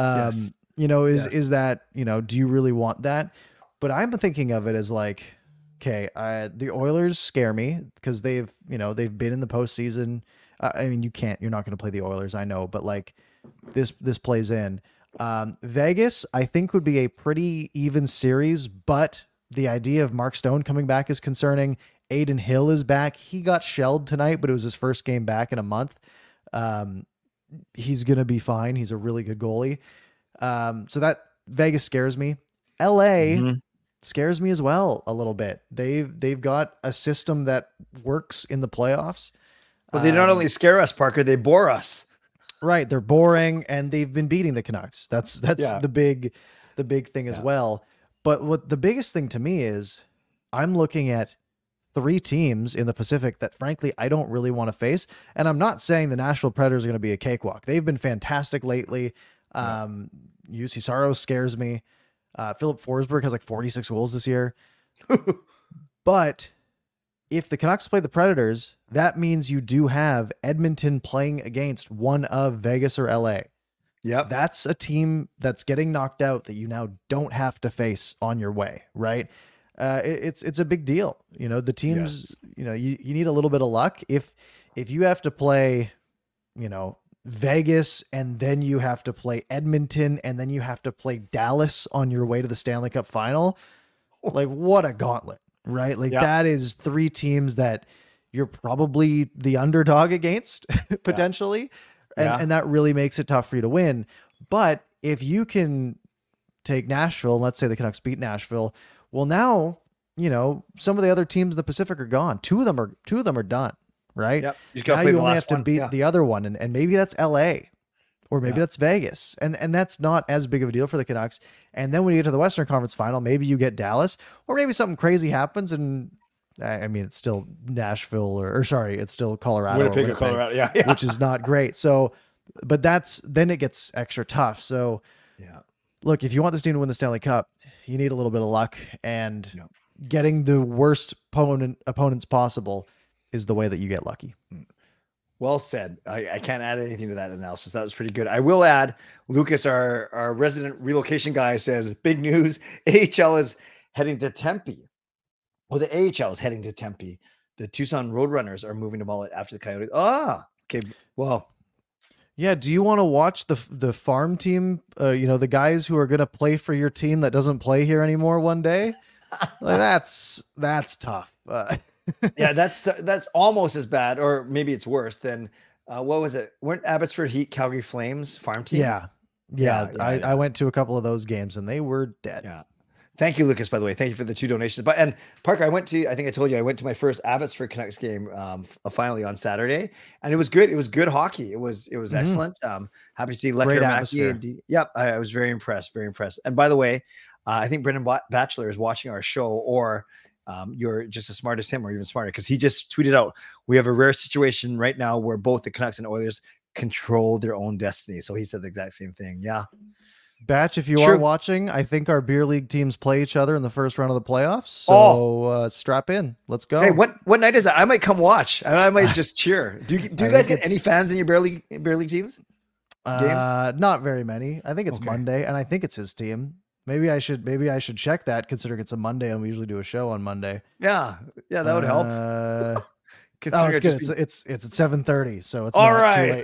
Is that, do you really want that? But I'm thinking of it as like, okay, the Oilers scare me because they've been in the postseason. I mean, you're not going to play the Oilers, I know, but like this plays in. Vegas, I think, would be a pretty even series, but the idea of Mark Stone coming back is concerning. Aiden Hill is back. He got shelled tonight, but it was his first game back in a month. He's going to be fine. He's a really good goalie. So that Vegas scares me. LA scares me as well a little bit. They've got a system that works in the playoffs. But they not only scare us, Parker, they bore us. Right. They're boring, and they've been beating the Canucks. That's the big thing as well. But what the biggest thing to me is I'm looking at 3 teams in the Pacific that frankly I don't really want to face. And I'm not saying the Nashville Predators are going to be a cakewalk. They've been fantastic lately. UC Saros scares me. Philip Forsberg has like 46 goals this year. But if the Canucks play the Predators, that means you do have Edmonton playing against one of Vegas or LA. Yep. That's a team that's getting knocked out that you now don't have to face on your way, right? It's a big deal. The teams, you need a little bit of luck. If you have to play, Vegas, and then you have to play Edmonton, and then you have to play Dallas on your way to the Stanley Cup final, like what a gauntlet. Right? Like that is 3 teams that you're probably the underdog against potentially. And that really makes it tough for you to win. But if you can take Nashville, let's say the Canucks beat Nashville. Well, now, some of the other teams in the Pacific are gone. 2 of them are done. Right? Yep. Now you only have to beat the other one. And maybe that's LA. Or maybe that's Vegas. And that's not as big of a deal for the Canucks. And then when you get to the Western Conference final, maybe you get Dallas, or maybe something crazy happens. And I mean, it's still Nashville it's still Colorado. Winnipeg, Colorado. Yeah. Which is not great. So, but then it gets extra tough. So look, if you want this team to win the Stanley Cup, you need a little bit of luck, and getting the worst opponents possible is the way that you get lucky. Well said. I can't add anything to that analysis. That was pretty good. I will add, Lucas, our resident relocation guy, says, big news, AHL is heading to Tempe. Well, the AHL is heading to Tempe. The Tucson Roadrunners are moving to Mullet after the Coyotes. Okay. Well, yeah. Do you want to watch the farm team, the guys who are going to play for your team that doesn't play here anymore one day? Like, that's tough. Yeah, that's almost as bad, or maybe it's worse than what was it? Weren't Abbotsford Heat Calgary Flames farm team? Yeah. I went to a couple of those games and they were dead. Yeah. Thank you, Lucas, by the way. Thank you for the 2 donations. But and Parker, I think I told you I went to my first Abbotsford Canucks game finally on Saturday, and it was good. It was good hockey. It was Mhm. excellent. Happy to see Great Lekkerimäki atmosphere. and yep, I was very impressed, very impressed. And by the way, I think Brendan Batchelor is watching our show, or you're just as smart as him, or even smarter, because he just tweeted out, "We have a rare situation right now where both the Canucks and Oilers control their own destiny." So he said the exact same thing. Yeah, Batch, if you are sure. watching, I think our beer league teams play each other in the first round of the playoffs. Oh, So strap in. Let's hey, go. what night is that? I might come watch, and I might just cheer. Do you I guys think get any it's fans in your beer league teams games? not very many. I think it's Okay. Monday, and I think it's his team. Maybe I should check that, considering it's a Monday and we usually do a show on Monday. Yeah, yeah, that would help. Oh, Considering it's it good. just be It's at 7:30, so it's all not too right. late.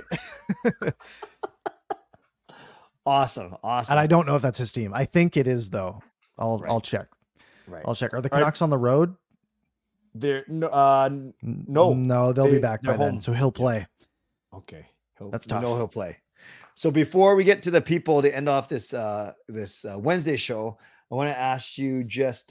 Awesome, And awesome. I don't know if that's his team. I think it is though. I'll Right, check. right. I'll check. Are the All right, Canucks on the road? they're no, no, No, they'll be back they're by then, home. so he'll Yeah. play. Okay, That's we know tough. he'll play. So before we get to the people to end off this Wednesday show, I want to ask you just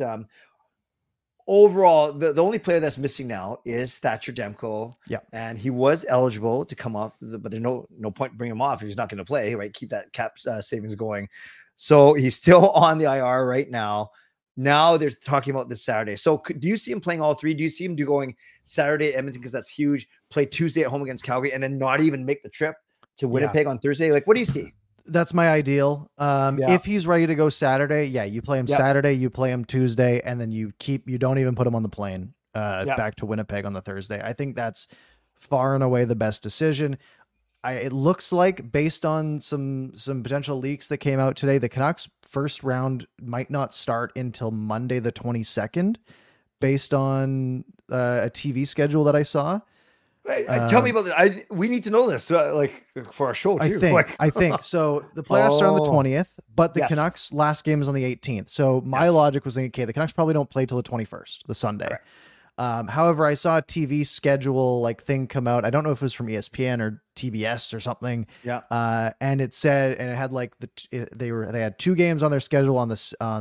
overall, the only player that's missing now is Thatcher Demko. Yeah. And he was eligible to come off, but there's no point bringing him off if he's not going to play, right? Keep that cap savings going. So he's still on the IR right now. Now they're talking about this Saturday. So do you see him playing all three? Do you see him going Saturday at Edmonton because that's huge, play Tuesday at home against Calgary, and then not even make the trip to Winnipeg on Thursday? Like, what do you see? That's my ideal. If he's ready to go Saturday, yeah, you play him Saturday, you play him Tuesday, and then you don't even put him on the plane back to Winnipeg on the Thursday. I think that's far and away the best decision. It looks like, based on some potential leaks that came out today, the Canucks first round might not start until Monday the 22nd, based on a TV schedule that I saw. Tell me about this. We need to know this, like for our show too. I think so. The playoffs start on the 20th, but the Canucks last game is on the 18th. So my logic was thinking, okay, the Canucks probably don't play till the 21st, the Sunday. However, I saw a TV schedule thing come out. I don't know if it was from ESPN or TBS or something. Yeah. And it said, and it had they had 2 games on their schedule on the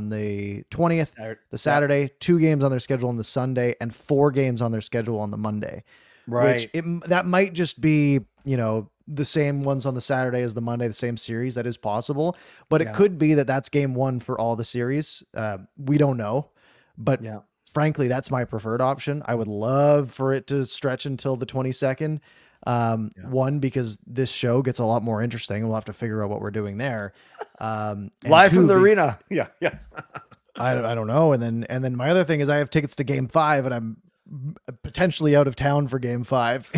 20th, the Saturday, 2 games on their schedule on the Sunday, and 4 games on their schedule on the Monday. Right. Which that might just be, the same ones on the Saturday as the Monday, the same series. That is possible, but it could be that that's game 1 for all the series. We don't know, but frankly, that's my preferred option. I would love for it to stretch until the 22nd. One, because this show gets a lot more interesting. We'll have to figure out what we're doing there. Live from the arena. Yeah. Yeah. I don't know. And then my other thing is I have tickets to game 5 and I'm potentially out of town for game 5.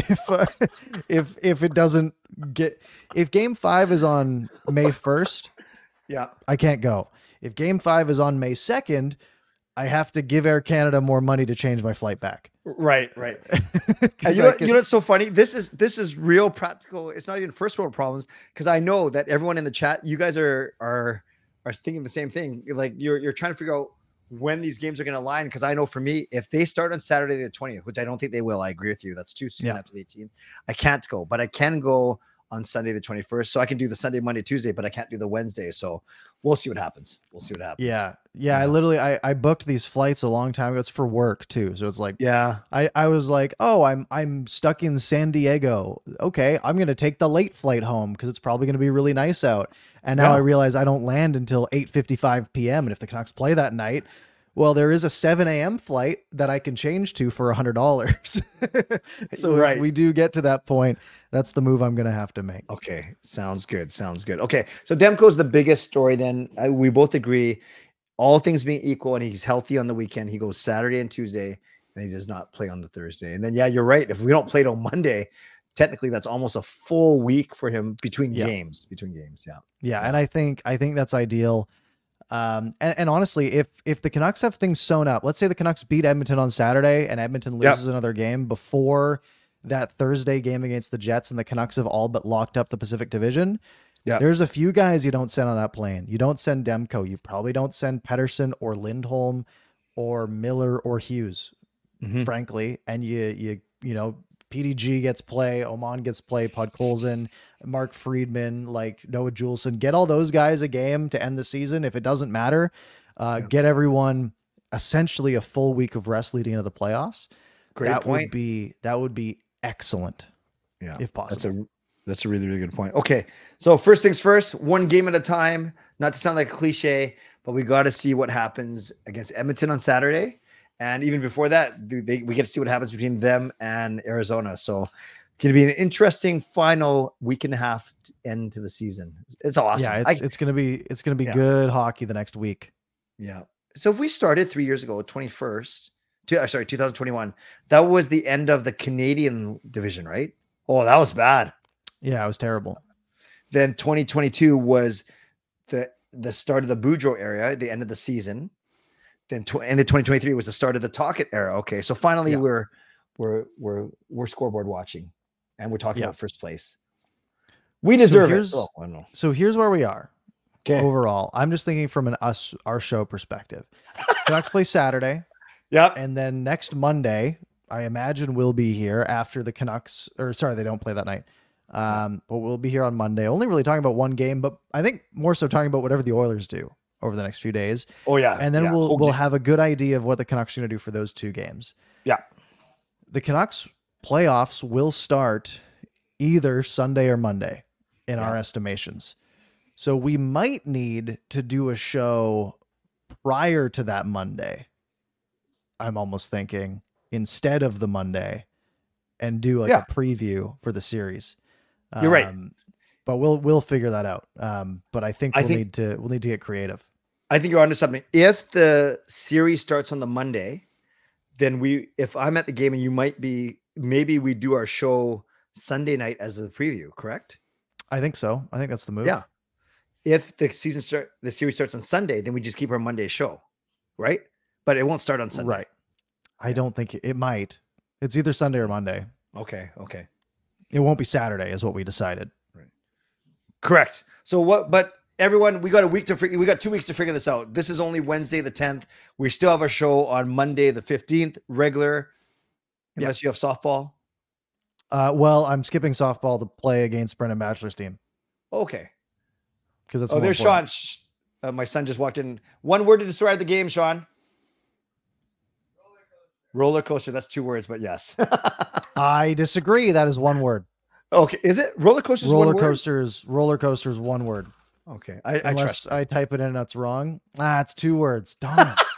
If it doesn't if game 5 is on May 1st, I can't go. If game 5 is on May 2nd, I have to give Air Canada more money to change my flight back. Right. And you know what's so funny? This is real practical. It's not even first world problems, because I know that everyone in the chat, you guys are thinking the same thing. Like you're trying to figure out when these games are going to align. Because I know for me, if they start on Saturday the 20th, which I don't think they will, I agree with you. That's too soon after the 18th. I can't go, but I can go on Sunday the 21st. So I can do the Sunday, Monday, Tuesday, but I can't do the Wednesday. So we'll see what happens. Yeah. I booked these flights a long time ago. It's for work too. So it's like, I was like, oh, I'm stuck in San Diego. Okay, I'm going to take the late flight home because it's probably going to be really nice out. And now I realize I don't land until 8:55 p.m. And if the Canucks play that night, well, there is a 7 a.m. flight that I can change to for $100. So if we do get to that point, that's the move I'm going to have to make. Okay. Sounds good. Okay. So Demko's the biggest story then. We both agree, all things being equal, and he's healthy on the weekend, he goes Saturday and Tuesday, and he does not play on the Thursday. And then, you're right. If we don't play till Monday, technically that's almost a full week for him between games. Yeah. And I think that's ideal. And honestly, if the Canucks have things sewn up, let's say the Canucks beat Edmonton on Saturday and Edmonton loses another game before that Thursday game against the Jets, and the Canucks have all but locked up the Pacific Division. There's a few guys you don't send on that plane. You don't send Demko. You probably don't send Pettersson or Lindholm or Miller or Hughes, frankly. And you PDG gets play, Oman gets play, Podkolzin, Mark Friedman, Noah Juleson, get all those guys a game to end the season if it doesn't matter. Get everyone essentially a full week of rest leading into the playoffs. Great point. That would be excellent. Yeah, if possible. That's a really, really good point. Okay, so first things first, one game at a time. Not to sound like a cliche, but we got to see what happens against Edmonton on Saturday, and even before that, we get to see what happens between them and Arizona. So, it's going to be an interesting final week and a half end to the season. It's awesome. Yeah, it's going to be good hockey the next week. Yeah. So if we started 3 years ago, 2021, that was the end of the Canadian division, right? Oh, that was bad. Yeah, it was terrible. Then 2022 was the start of the Boudreaux era, the end of the season. Then end of 2023 was the start of the Tocchet era. Okay, so finally we're scoreboard watching, and we're talking about first place. We deserve it. Oh, I don't know. So here's where we are. Okay. Overall, I'm just thinking from our show perspective. Canucks play Saturday. Yep. And then next Monday, I imagine we'll be here after the Canucks, or sorry, they don't play that night. But we'll be here on Monday, only really talking about one game, but I think more so talking about whatever the Oilers do over the next few days. Oh yeah. And then we'll have a good idea of what the Canucks are going to do for those two games. Yeah. The Canucks playoffs will start either Sunday or Monday in our estimations. So we might need to do a show prior to that Monday. I'm almost thinking instead of the Monday, and do like a preview for the series. You're right. But we'll figure that out. But I think we'll need to get creative. I think you're onto something. If the series starts on the Monday, then if I'm at the game and you might be, maybe we do our show Sunday night as a preview, correct? I think so. I think that's the move. Yeah. If the series starts on Sunday, then we just keep our Monday show, right? But it won't start on Sunday. Right. I don't think it might. It's either Sunday or Monday. Okay. It won't be Saturday is what we decided. Right. Correct. So but everyone, we got 2 weeks to figure this out. This is only Wednesday, the 10th. We still have our show on Monday, the 15th, regular, unless you have softball. Well, I'm skipping softball to play against Brendan Batchelor's team. Okay. Because that's there's important. Sean. My son just walked in. One word to describe the game, Sean. Roller coaster. That's 2 words, but yes. I disagree. That is 1 word. Okay. Is it roller coasters? Roller coasters 1 word. Okay. Unless I type it in, that's wrong. It's 2 words. Darn it.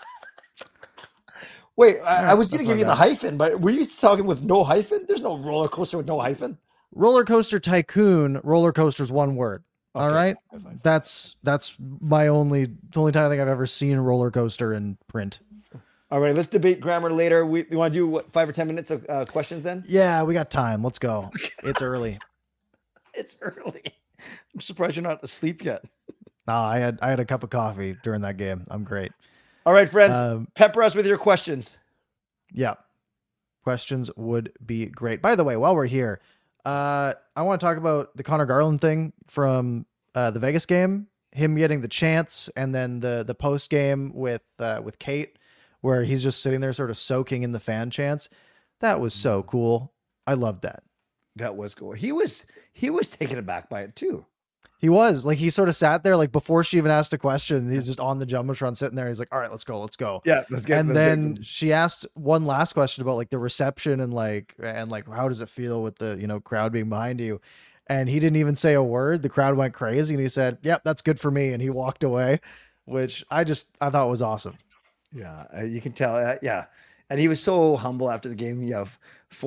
Wait, I was going to give you the hyphen, but were you talking with no hyphen? There's no roller coaster with no hyphen. Roller coaster tycoon. Roller coaster's 1 word. Okay. All right. That's my only time I think I've ever seen roller coaster in print. All right, let's debate grammar later. We want to do 5 or 10 minutes of questions then? Yeah, we got time. Let's go. It's early. It's early. I'm surprised you're not asleep yet. No, I had a cup of coffee during that game. I'm great. All right, friends, pepper us with your questions. Yeah. Questions would be great. By the way, while we're here, I want to talk about the Connor Garland thing from the Vegas game, him getting the chance, and then the post game with Kate, where he's just sitting there sort of soaking in the fan chants. That was so cool. I loved that. That was cool. He was taken aback by it too. He was like, he sort of sat there like before she even asked a question. He's just on the jumbotron sitting there. He's like, all right, let's go. Yeah. Then she asked one last question about like the reception and how does it feel with the, crowd being behind you? And he didn't even say a word. The crowd went crazy and he said, yep, that's good for me. And he walked away, which I thought was awesome. Yeah. You can tell. Yeah. And he was so humble after the game. You have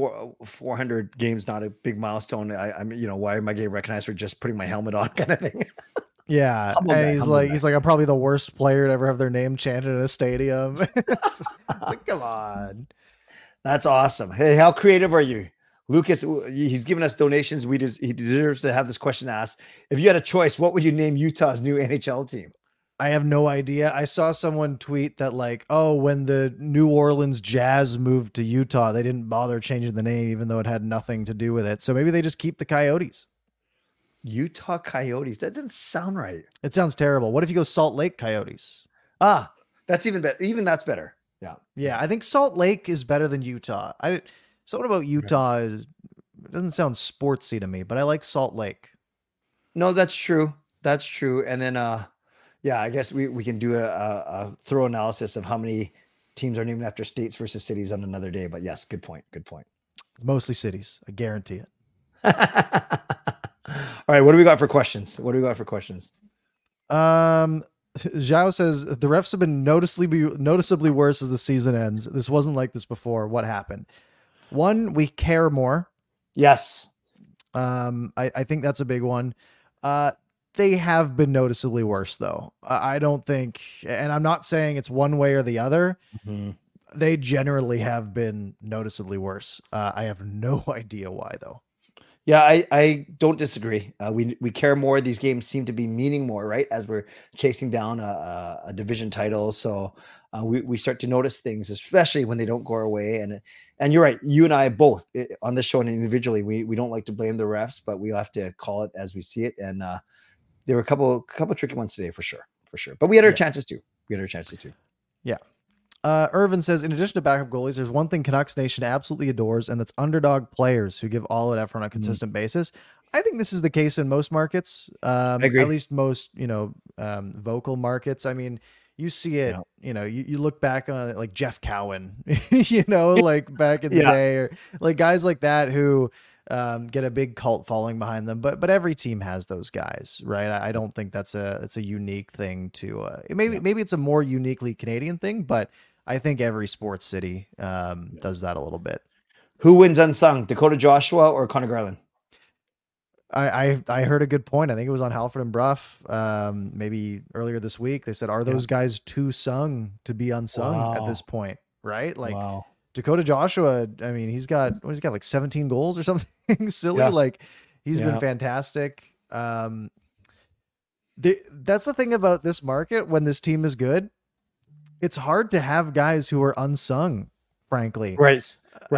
400 games, not a big milestone. I'm, why am I getting recognized for just putting my helmet on kind of thing? Yeah. And he's like, I'm probably the worst player to ever have their name chanted in a stadium. Like, come on. That's awesome. Hey, how creative are you? Lucas, he's given us donations. He deserves to have this question asked. If you had a choice, what would you name Utah's new NHL team? I have no idea. I saw someone tweet that when the New Orleans Jazz moved to Utah, they didn't bother changing the name, even though it had nothing to do with it. So maybe they just keep the Coyotes. Utah Coyotes. That doesn't sound right. It sounds terrible. What if you go Salt Lake Coyotes? That's even better. Even that's better. Yeah. Yeah. I think Salt Lake is better than Utah. Something about Utah it doesn't sound sportsy to me, but I like Salt Lake. No, that's true. That's true. And then, Yeah, I guess we can do a thorough analysis of how many teams are named after states versus cities on another day. But yes, good point. Good point. It's mostly cities. I guarantee it. All right, what do we got for questions? What do we got for questions? Zhao says the refs have been noticeably worse as the season ends. This wasn't like this before. What happened? One, we care more. Yes. I think that's a big one. They have been noticeably worse though. I don't think, and I'm not saying it's one way or the other. Mm-hmm. They generally have been noticeably worse. I have no idea why though. Yeah, I don't disagree. We care more. These games seem to be meaning more, right? As we're chasing down a division title, so we start to notice things, especially when they don't go our way. And you're right. You and I both on this show and individually, we don't like to blame the refs, but we have to call it as we see it. And there were a couple tricky ones today for sure. But we had our chances too. Yeah. Irvin says, in addition to backup goalies, there's one thing Canucks Nation absolutely adores, and that's underdog players who give all out effort on a consistent basis. I think this is the case in most markets, I agree. At least most, vocal markets. I mean, you see it, you look back on it, like Jeff Cowan, like back in the day, or like guys like that who get a big cult following behind them. But every team has those guys, right? I don't think it's a unique thing to maybe it's a more uniquely Canadian thing, but I think every sports city does that a little bit. Who wins unsung, Dakota Joshua or Connor Garland? I heard a good point. I think it was on Halford and Bruff, maybe earlier this week. They said, are those guys too sung to be unsung at this point? Right? Like Dakota Joshua, I mean, he's got like 17 goals or something silly. Yeah. Like he's been fantastic. That's the thing about this market. When this team is good, it's hard to have guys who are unsung, frankly. Right.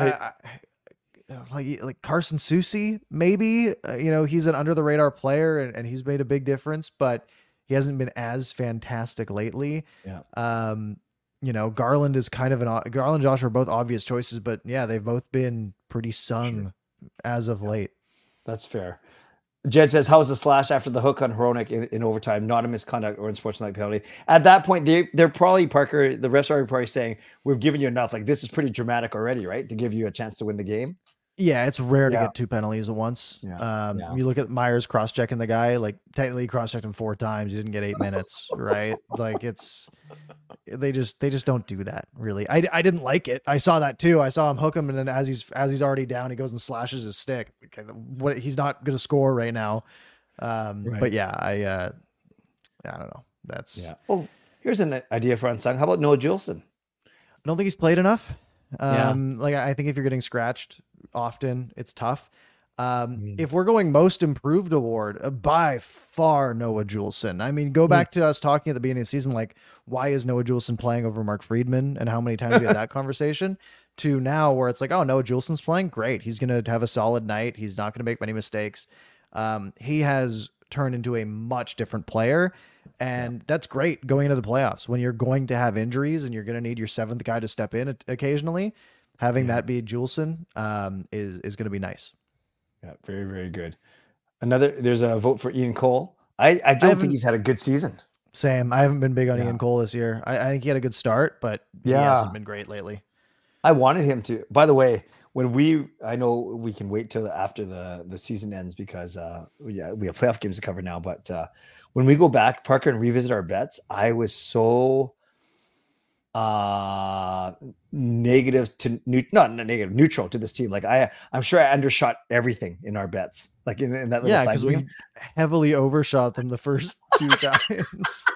Like Carson Soucy, maybe, he's an under the radar player and he's made a big difference, but he hasn't been as fantastic lately. Yeah. Garland is kind of Garland and Josh are both obvious choices, but yeah, they've both been pretty sung as of late. That's fair. Jed says, how was the slash after the hook on Hronek in overtime? Not a misconduct or unsportsmanlike penalty. At that point, they're probably, Parker, the refs are probably saying, we've given you enough. Like, this is pretty dramatic already, right? To give you a chance to win the game. Yeah, it's rare to get two penalties at once. You look at Myers cross-checking the guy, like technically cross-checked him 4 times. You didn't get 8 minutes, right? Like they just don't do that really. I didn't like it. I saw that too. I saw him hook him, and then as he's already down, he goes and slashes his stick. What he's not going to score right now. But yeah, I don't know. That's Well, here's an idea for unsung. How about Noah Juleson? I don't think he's played enough. Like I think if you're getting scratched often, it's tough. If we're going most improved award, by far Noah Juleson. I mean, go back to us talking at the beginning of the season, like, why is Noah Juleson playing over Mark Friedman, and how many times we had that conversation, to now where it's like, oh, Noah Juleson's playing great. He's going to have a solid night. He's not going to make many mistakes. He has turned into a much different player, and that's great going into the playoffs when you're going to have injuries and you're going to need your 7th guy to step in occasionally. Having that be Juleson is going to be nice. Yeah, very, very good. There's a vote for Ian Cole. I don't think he's had a good season. Same. I haven't been big on Ian Cole this year. I think he had a good start, but he hasn't been great lately. I wanted him to. By the way, I know we can wait till after the season ends because we have playoff games to cover now. But when we go back, Parker, and revisit our bets, I was so negative to neutral to this team. Like I'm sure I undershot everything in our bets, like in that little side because we heavily overshot them the first 2 times.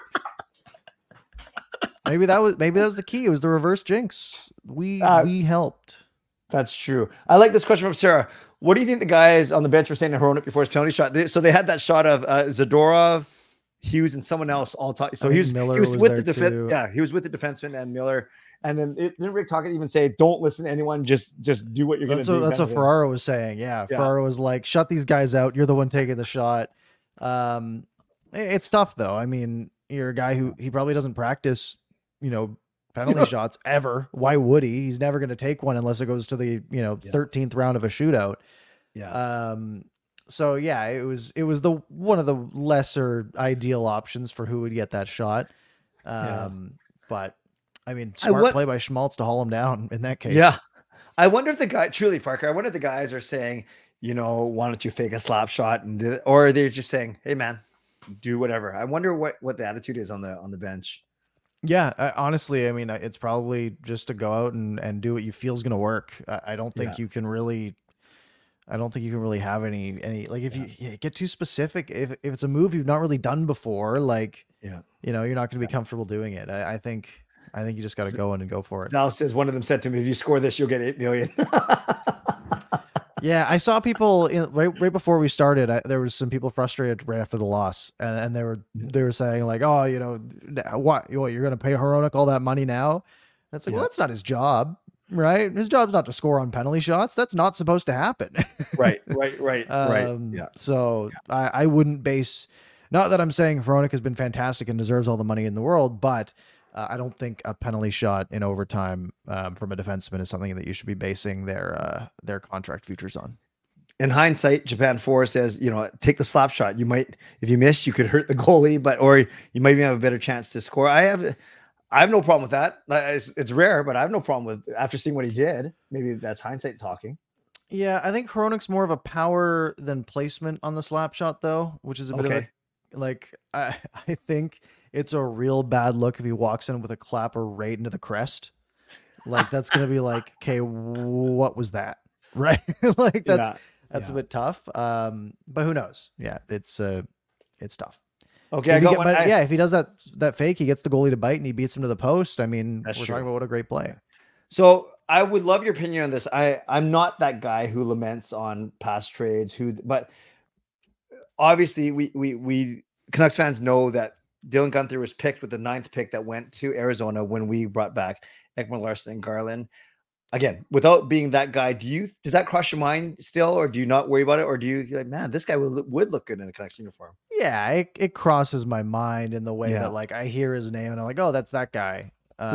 maybe that was the key. It was the reverse jinx. We helped. That's true. I like this question from Sarah. What do you think the guys on the bench were saying to Hronek before his penalty shot? So they had that shot of Zadorov, Hughes, and someone else all time. So he was with the defense. Yeah, he was with the defenseman and Miller. And then didn't Rick Tocchet even say, "Don't listen to anyone. Just do what you're going to do." That's what Ferraro was saying. Yeah, Ferraro was like, "Shut these guys out. You're the one taking the shot." It's tough though. I mean, you're a guy who he probably doesn't practice, penalty shots ever. Why would he? He's never going to take one unless it goes to the 13th round of a shootout. Yeah. So yeah, it was the one of the lesser ideal options for who would get that shot. Yeah. But I mean, I smart what? play by Schmaltz to haul him down in that Yeah. case. I wonder if the guy, truly Parker, I wonder if the guys are saying, why don't you fake a slap shot or they're just saying, hey man, do whatever. I wonder what the attitude is on the bench. Yeah, honestly, I mean, it's probably just to go out and do what you feel is going to work. I don't Yeah. think you can really. I don't think you can really have any like if you get too specific, if it's a move you've not really done before, like Yeah. you're not going to be comfortable doing it. I think you just got to go in and go for it. Zal says one of them said to me, if you score this, you'll get 8 million. Yeah, I saw people right before we started. There was some people frustrated right after the loss, and they were saying like, "Oh, what you're going to pay Hronek all that money now?" And it's like, well, that's not his job, right? His job's not to score on penalty shots. That's not supposed to happen. Right. Yeah. So I wouldn't base. Not that I'm saying Hronek has been fantastic and deserves all the money in the world, but I don't think a penalty shot in overtime from a defenseman is something that you should be basing their contract futures on. In hindsight, Japan 4 says, take the slap shot. You might, if you miss, you could hurt the goalie, or you might even have a better chance to score. I have no problem with that. It's rare, but I have no problem with after seeing what he did. Maybe that's hindsight talking. Yeah, I think Hronek's more of a power than placement on the slap shot, though, which is a bit of I think it's a real bad look if he walks in with a clapper right into the crest. Like that's gonna be like, okay, what was that? Right? Like that's a bit tough. But who knows? Yeah, it's tough. Okay, if he does that fake, he gets the goalie to bite and he beats him to the post. I mean, we're talking about what a great play. So I would love your opinion on this. I'm not that guy who laments on past trades, but obviously we Canucks fans know that Dylan Guenther was picked with the 9th pick that went to Arizona when we brought back Ekman-Larsson and Garland. Again, without being that guy, does that cross your mind still, or do you not worry about it, or do you like, man, this guy would look good in a Canucks uniform? Yeah, it crosses my mind in the way that like I hear his name and I'm like, oh, that's that guy.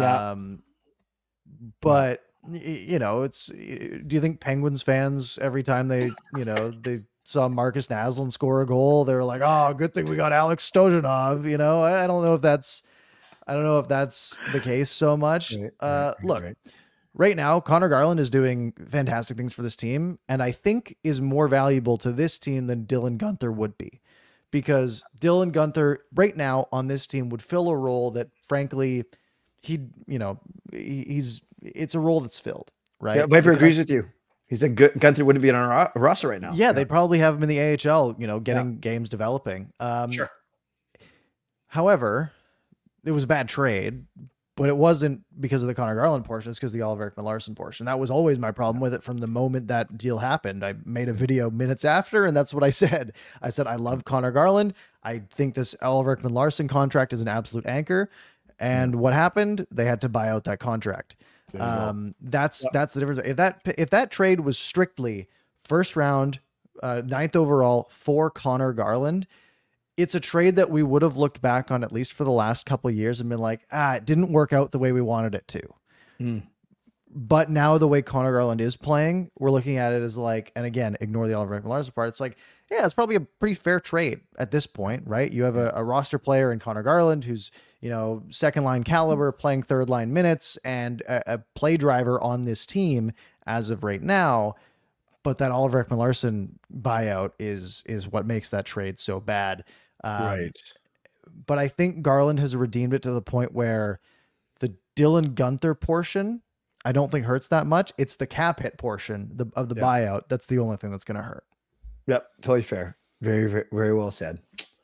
But it's. Do you think Penguins fans every time they saw Marcus Naslund score a goal, they were like, oh, good thing we got Alex Stojanov? I don't know if that's the case so much. Right now, Connor Garland is doing fantastic things for this team, and I think is more valuable to this team than Dylan Guenther would be, because Dylan Guenther right now on this team would fill a role that, frankly, it's a role that's filled, right? Yeah, Viper agrees with you. He said Guenther wouldn't be on our roster right now. Yeah, they'd probably have him in the AHL, getting games developing. Sure. However, it was a bad trade. But it wasn't because of the Connor Garland portion. It's because of the Oliver Ekman-Larsson portion. That was always my problem with it from the moment that deal happened. I made a video minutes after, and that's what I said. I said, I love Connor Garland. I think this Oliver Ekman-Larsson contract is an absolute anchor. And what happened? They had to buy out that contract. That's the difference. If that trade was strictly first round, 9th overall for Connor Garland, it's a trade that we would have looked back on, at least for the last couple of years, and been like, it didn't work out the way we wanted it to. But now the way Connor Garland is playing, we're looking at it as like, and again, ignore the Oliver Ekman-Larsson part. It's like, yeah, it's probably a pretty fair trade at this point, right? You have a roster player in Connor Garland who's, second line caliber, playing third line minutes, and a play driver on this team as of right now. But that Oliver Ekman-Larsson buyout is what makes that trade so bad. Right. But I think Garland has redeemed it to the point where the Dylan Guenther portion, I don't think hurts that much. It's the cap hit portion of the buyout. That's the only thing that's going to hurt. Yep. Totally fair. Very, very, very well said.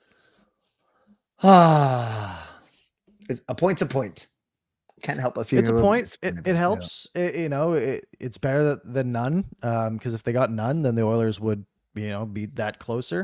It's a point's a point. Can't help but feel it's a point. It helps. It's better than none. Because if they got none, then the Oilers would, be that closer.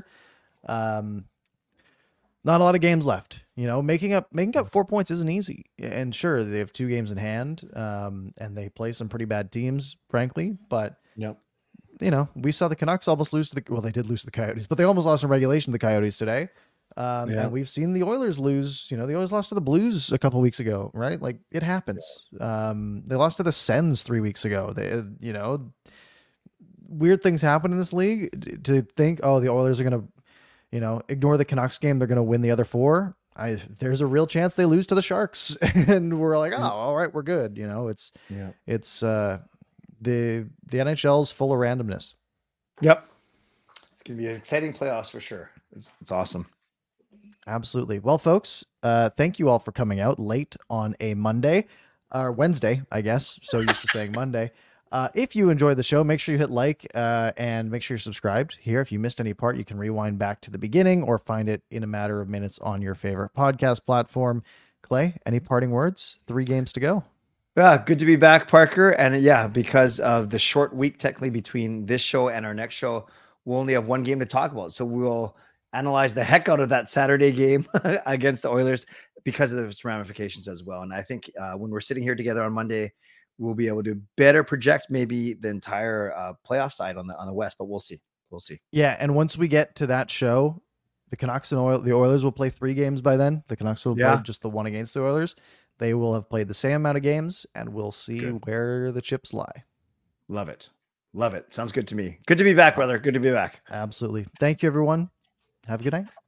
Not a lot of games left. Making up 4 points isn't easy. And sure, they have 2 games in hand, and they play some pretty bad teams, frankly. But we saw the Canucks almost lose to they did lose to the Coyotes, but they almost lost in regulation to the Coyotes today. And we've seen the Oilers lose. The Oilers lost to the Blues a couple weeks ago, right? Like it happens. They lost to the Sens 3 weeks ago. weird things happen in this league, to think, oh, the Oilers are going to, ignore the Canucks game, they're going to win the other four. There's a real chance they lose to the Sharks, and we're like, oh, all right, we're good. It's the NHL's full of randomness. Yep. It's going to be an exciting playoffs for sure. It's awesome. Absolutely. Well, folks, thank you all for coming out late on a Monday or Wednesday, I guess. So used to saying Monday. If you enjoyed the show, make sure you hit like and make sure you're subscribed here. If you missed any part, you can rewind back to the beginning or find it in a matter of minutes on your favorite podcast platform. Clay, any parting words? 3 games to go. Yeah, good to be back, Parker. And yeah, because of the short week technically between this show and our next show, we'll only have 1 game to talk about. So we'll analyze the heck out of that Saturday game against the Oilers because of its ramifications as well. And I think when we're sitting here together on Monday, we'll be able to better project maybe the entire playoff side on the West, but we'll see. We'll see. Yeah, and once we get to that show, the Canucks and the Oilers will play 3 games by then. The Canucks will play just the one against the Oilers. They will have played the same amount of games, and we'll see where the chips lie. Love it. Love it. Sounds good to me. Good to be back, brother. Good to be back. Absolutely. Thank you, everyone. Have a good night.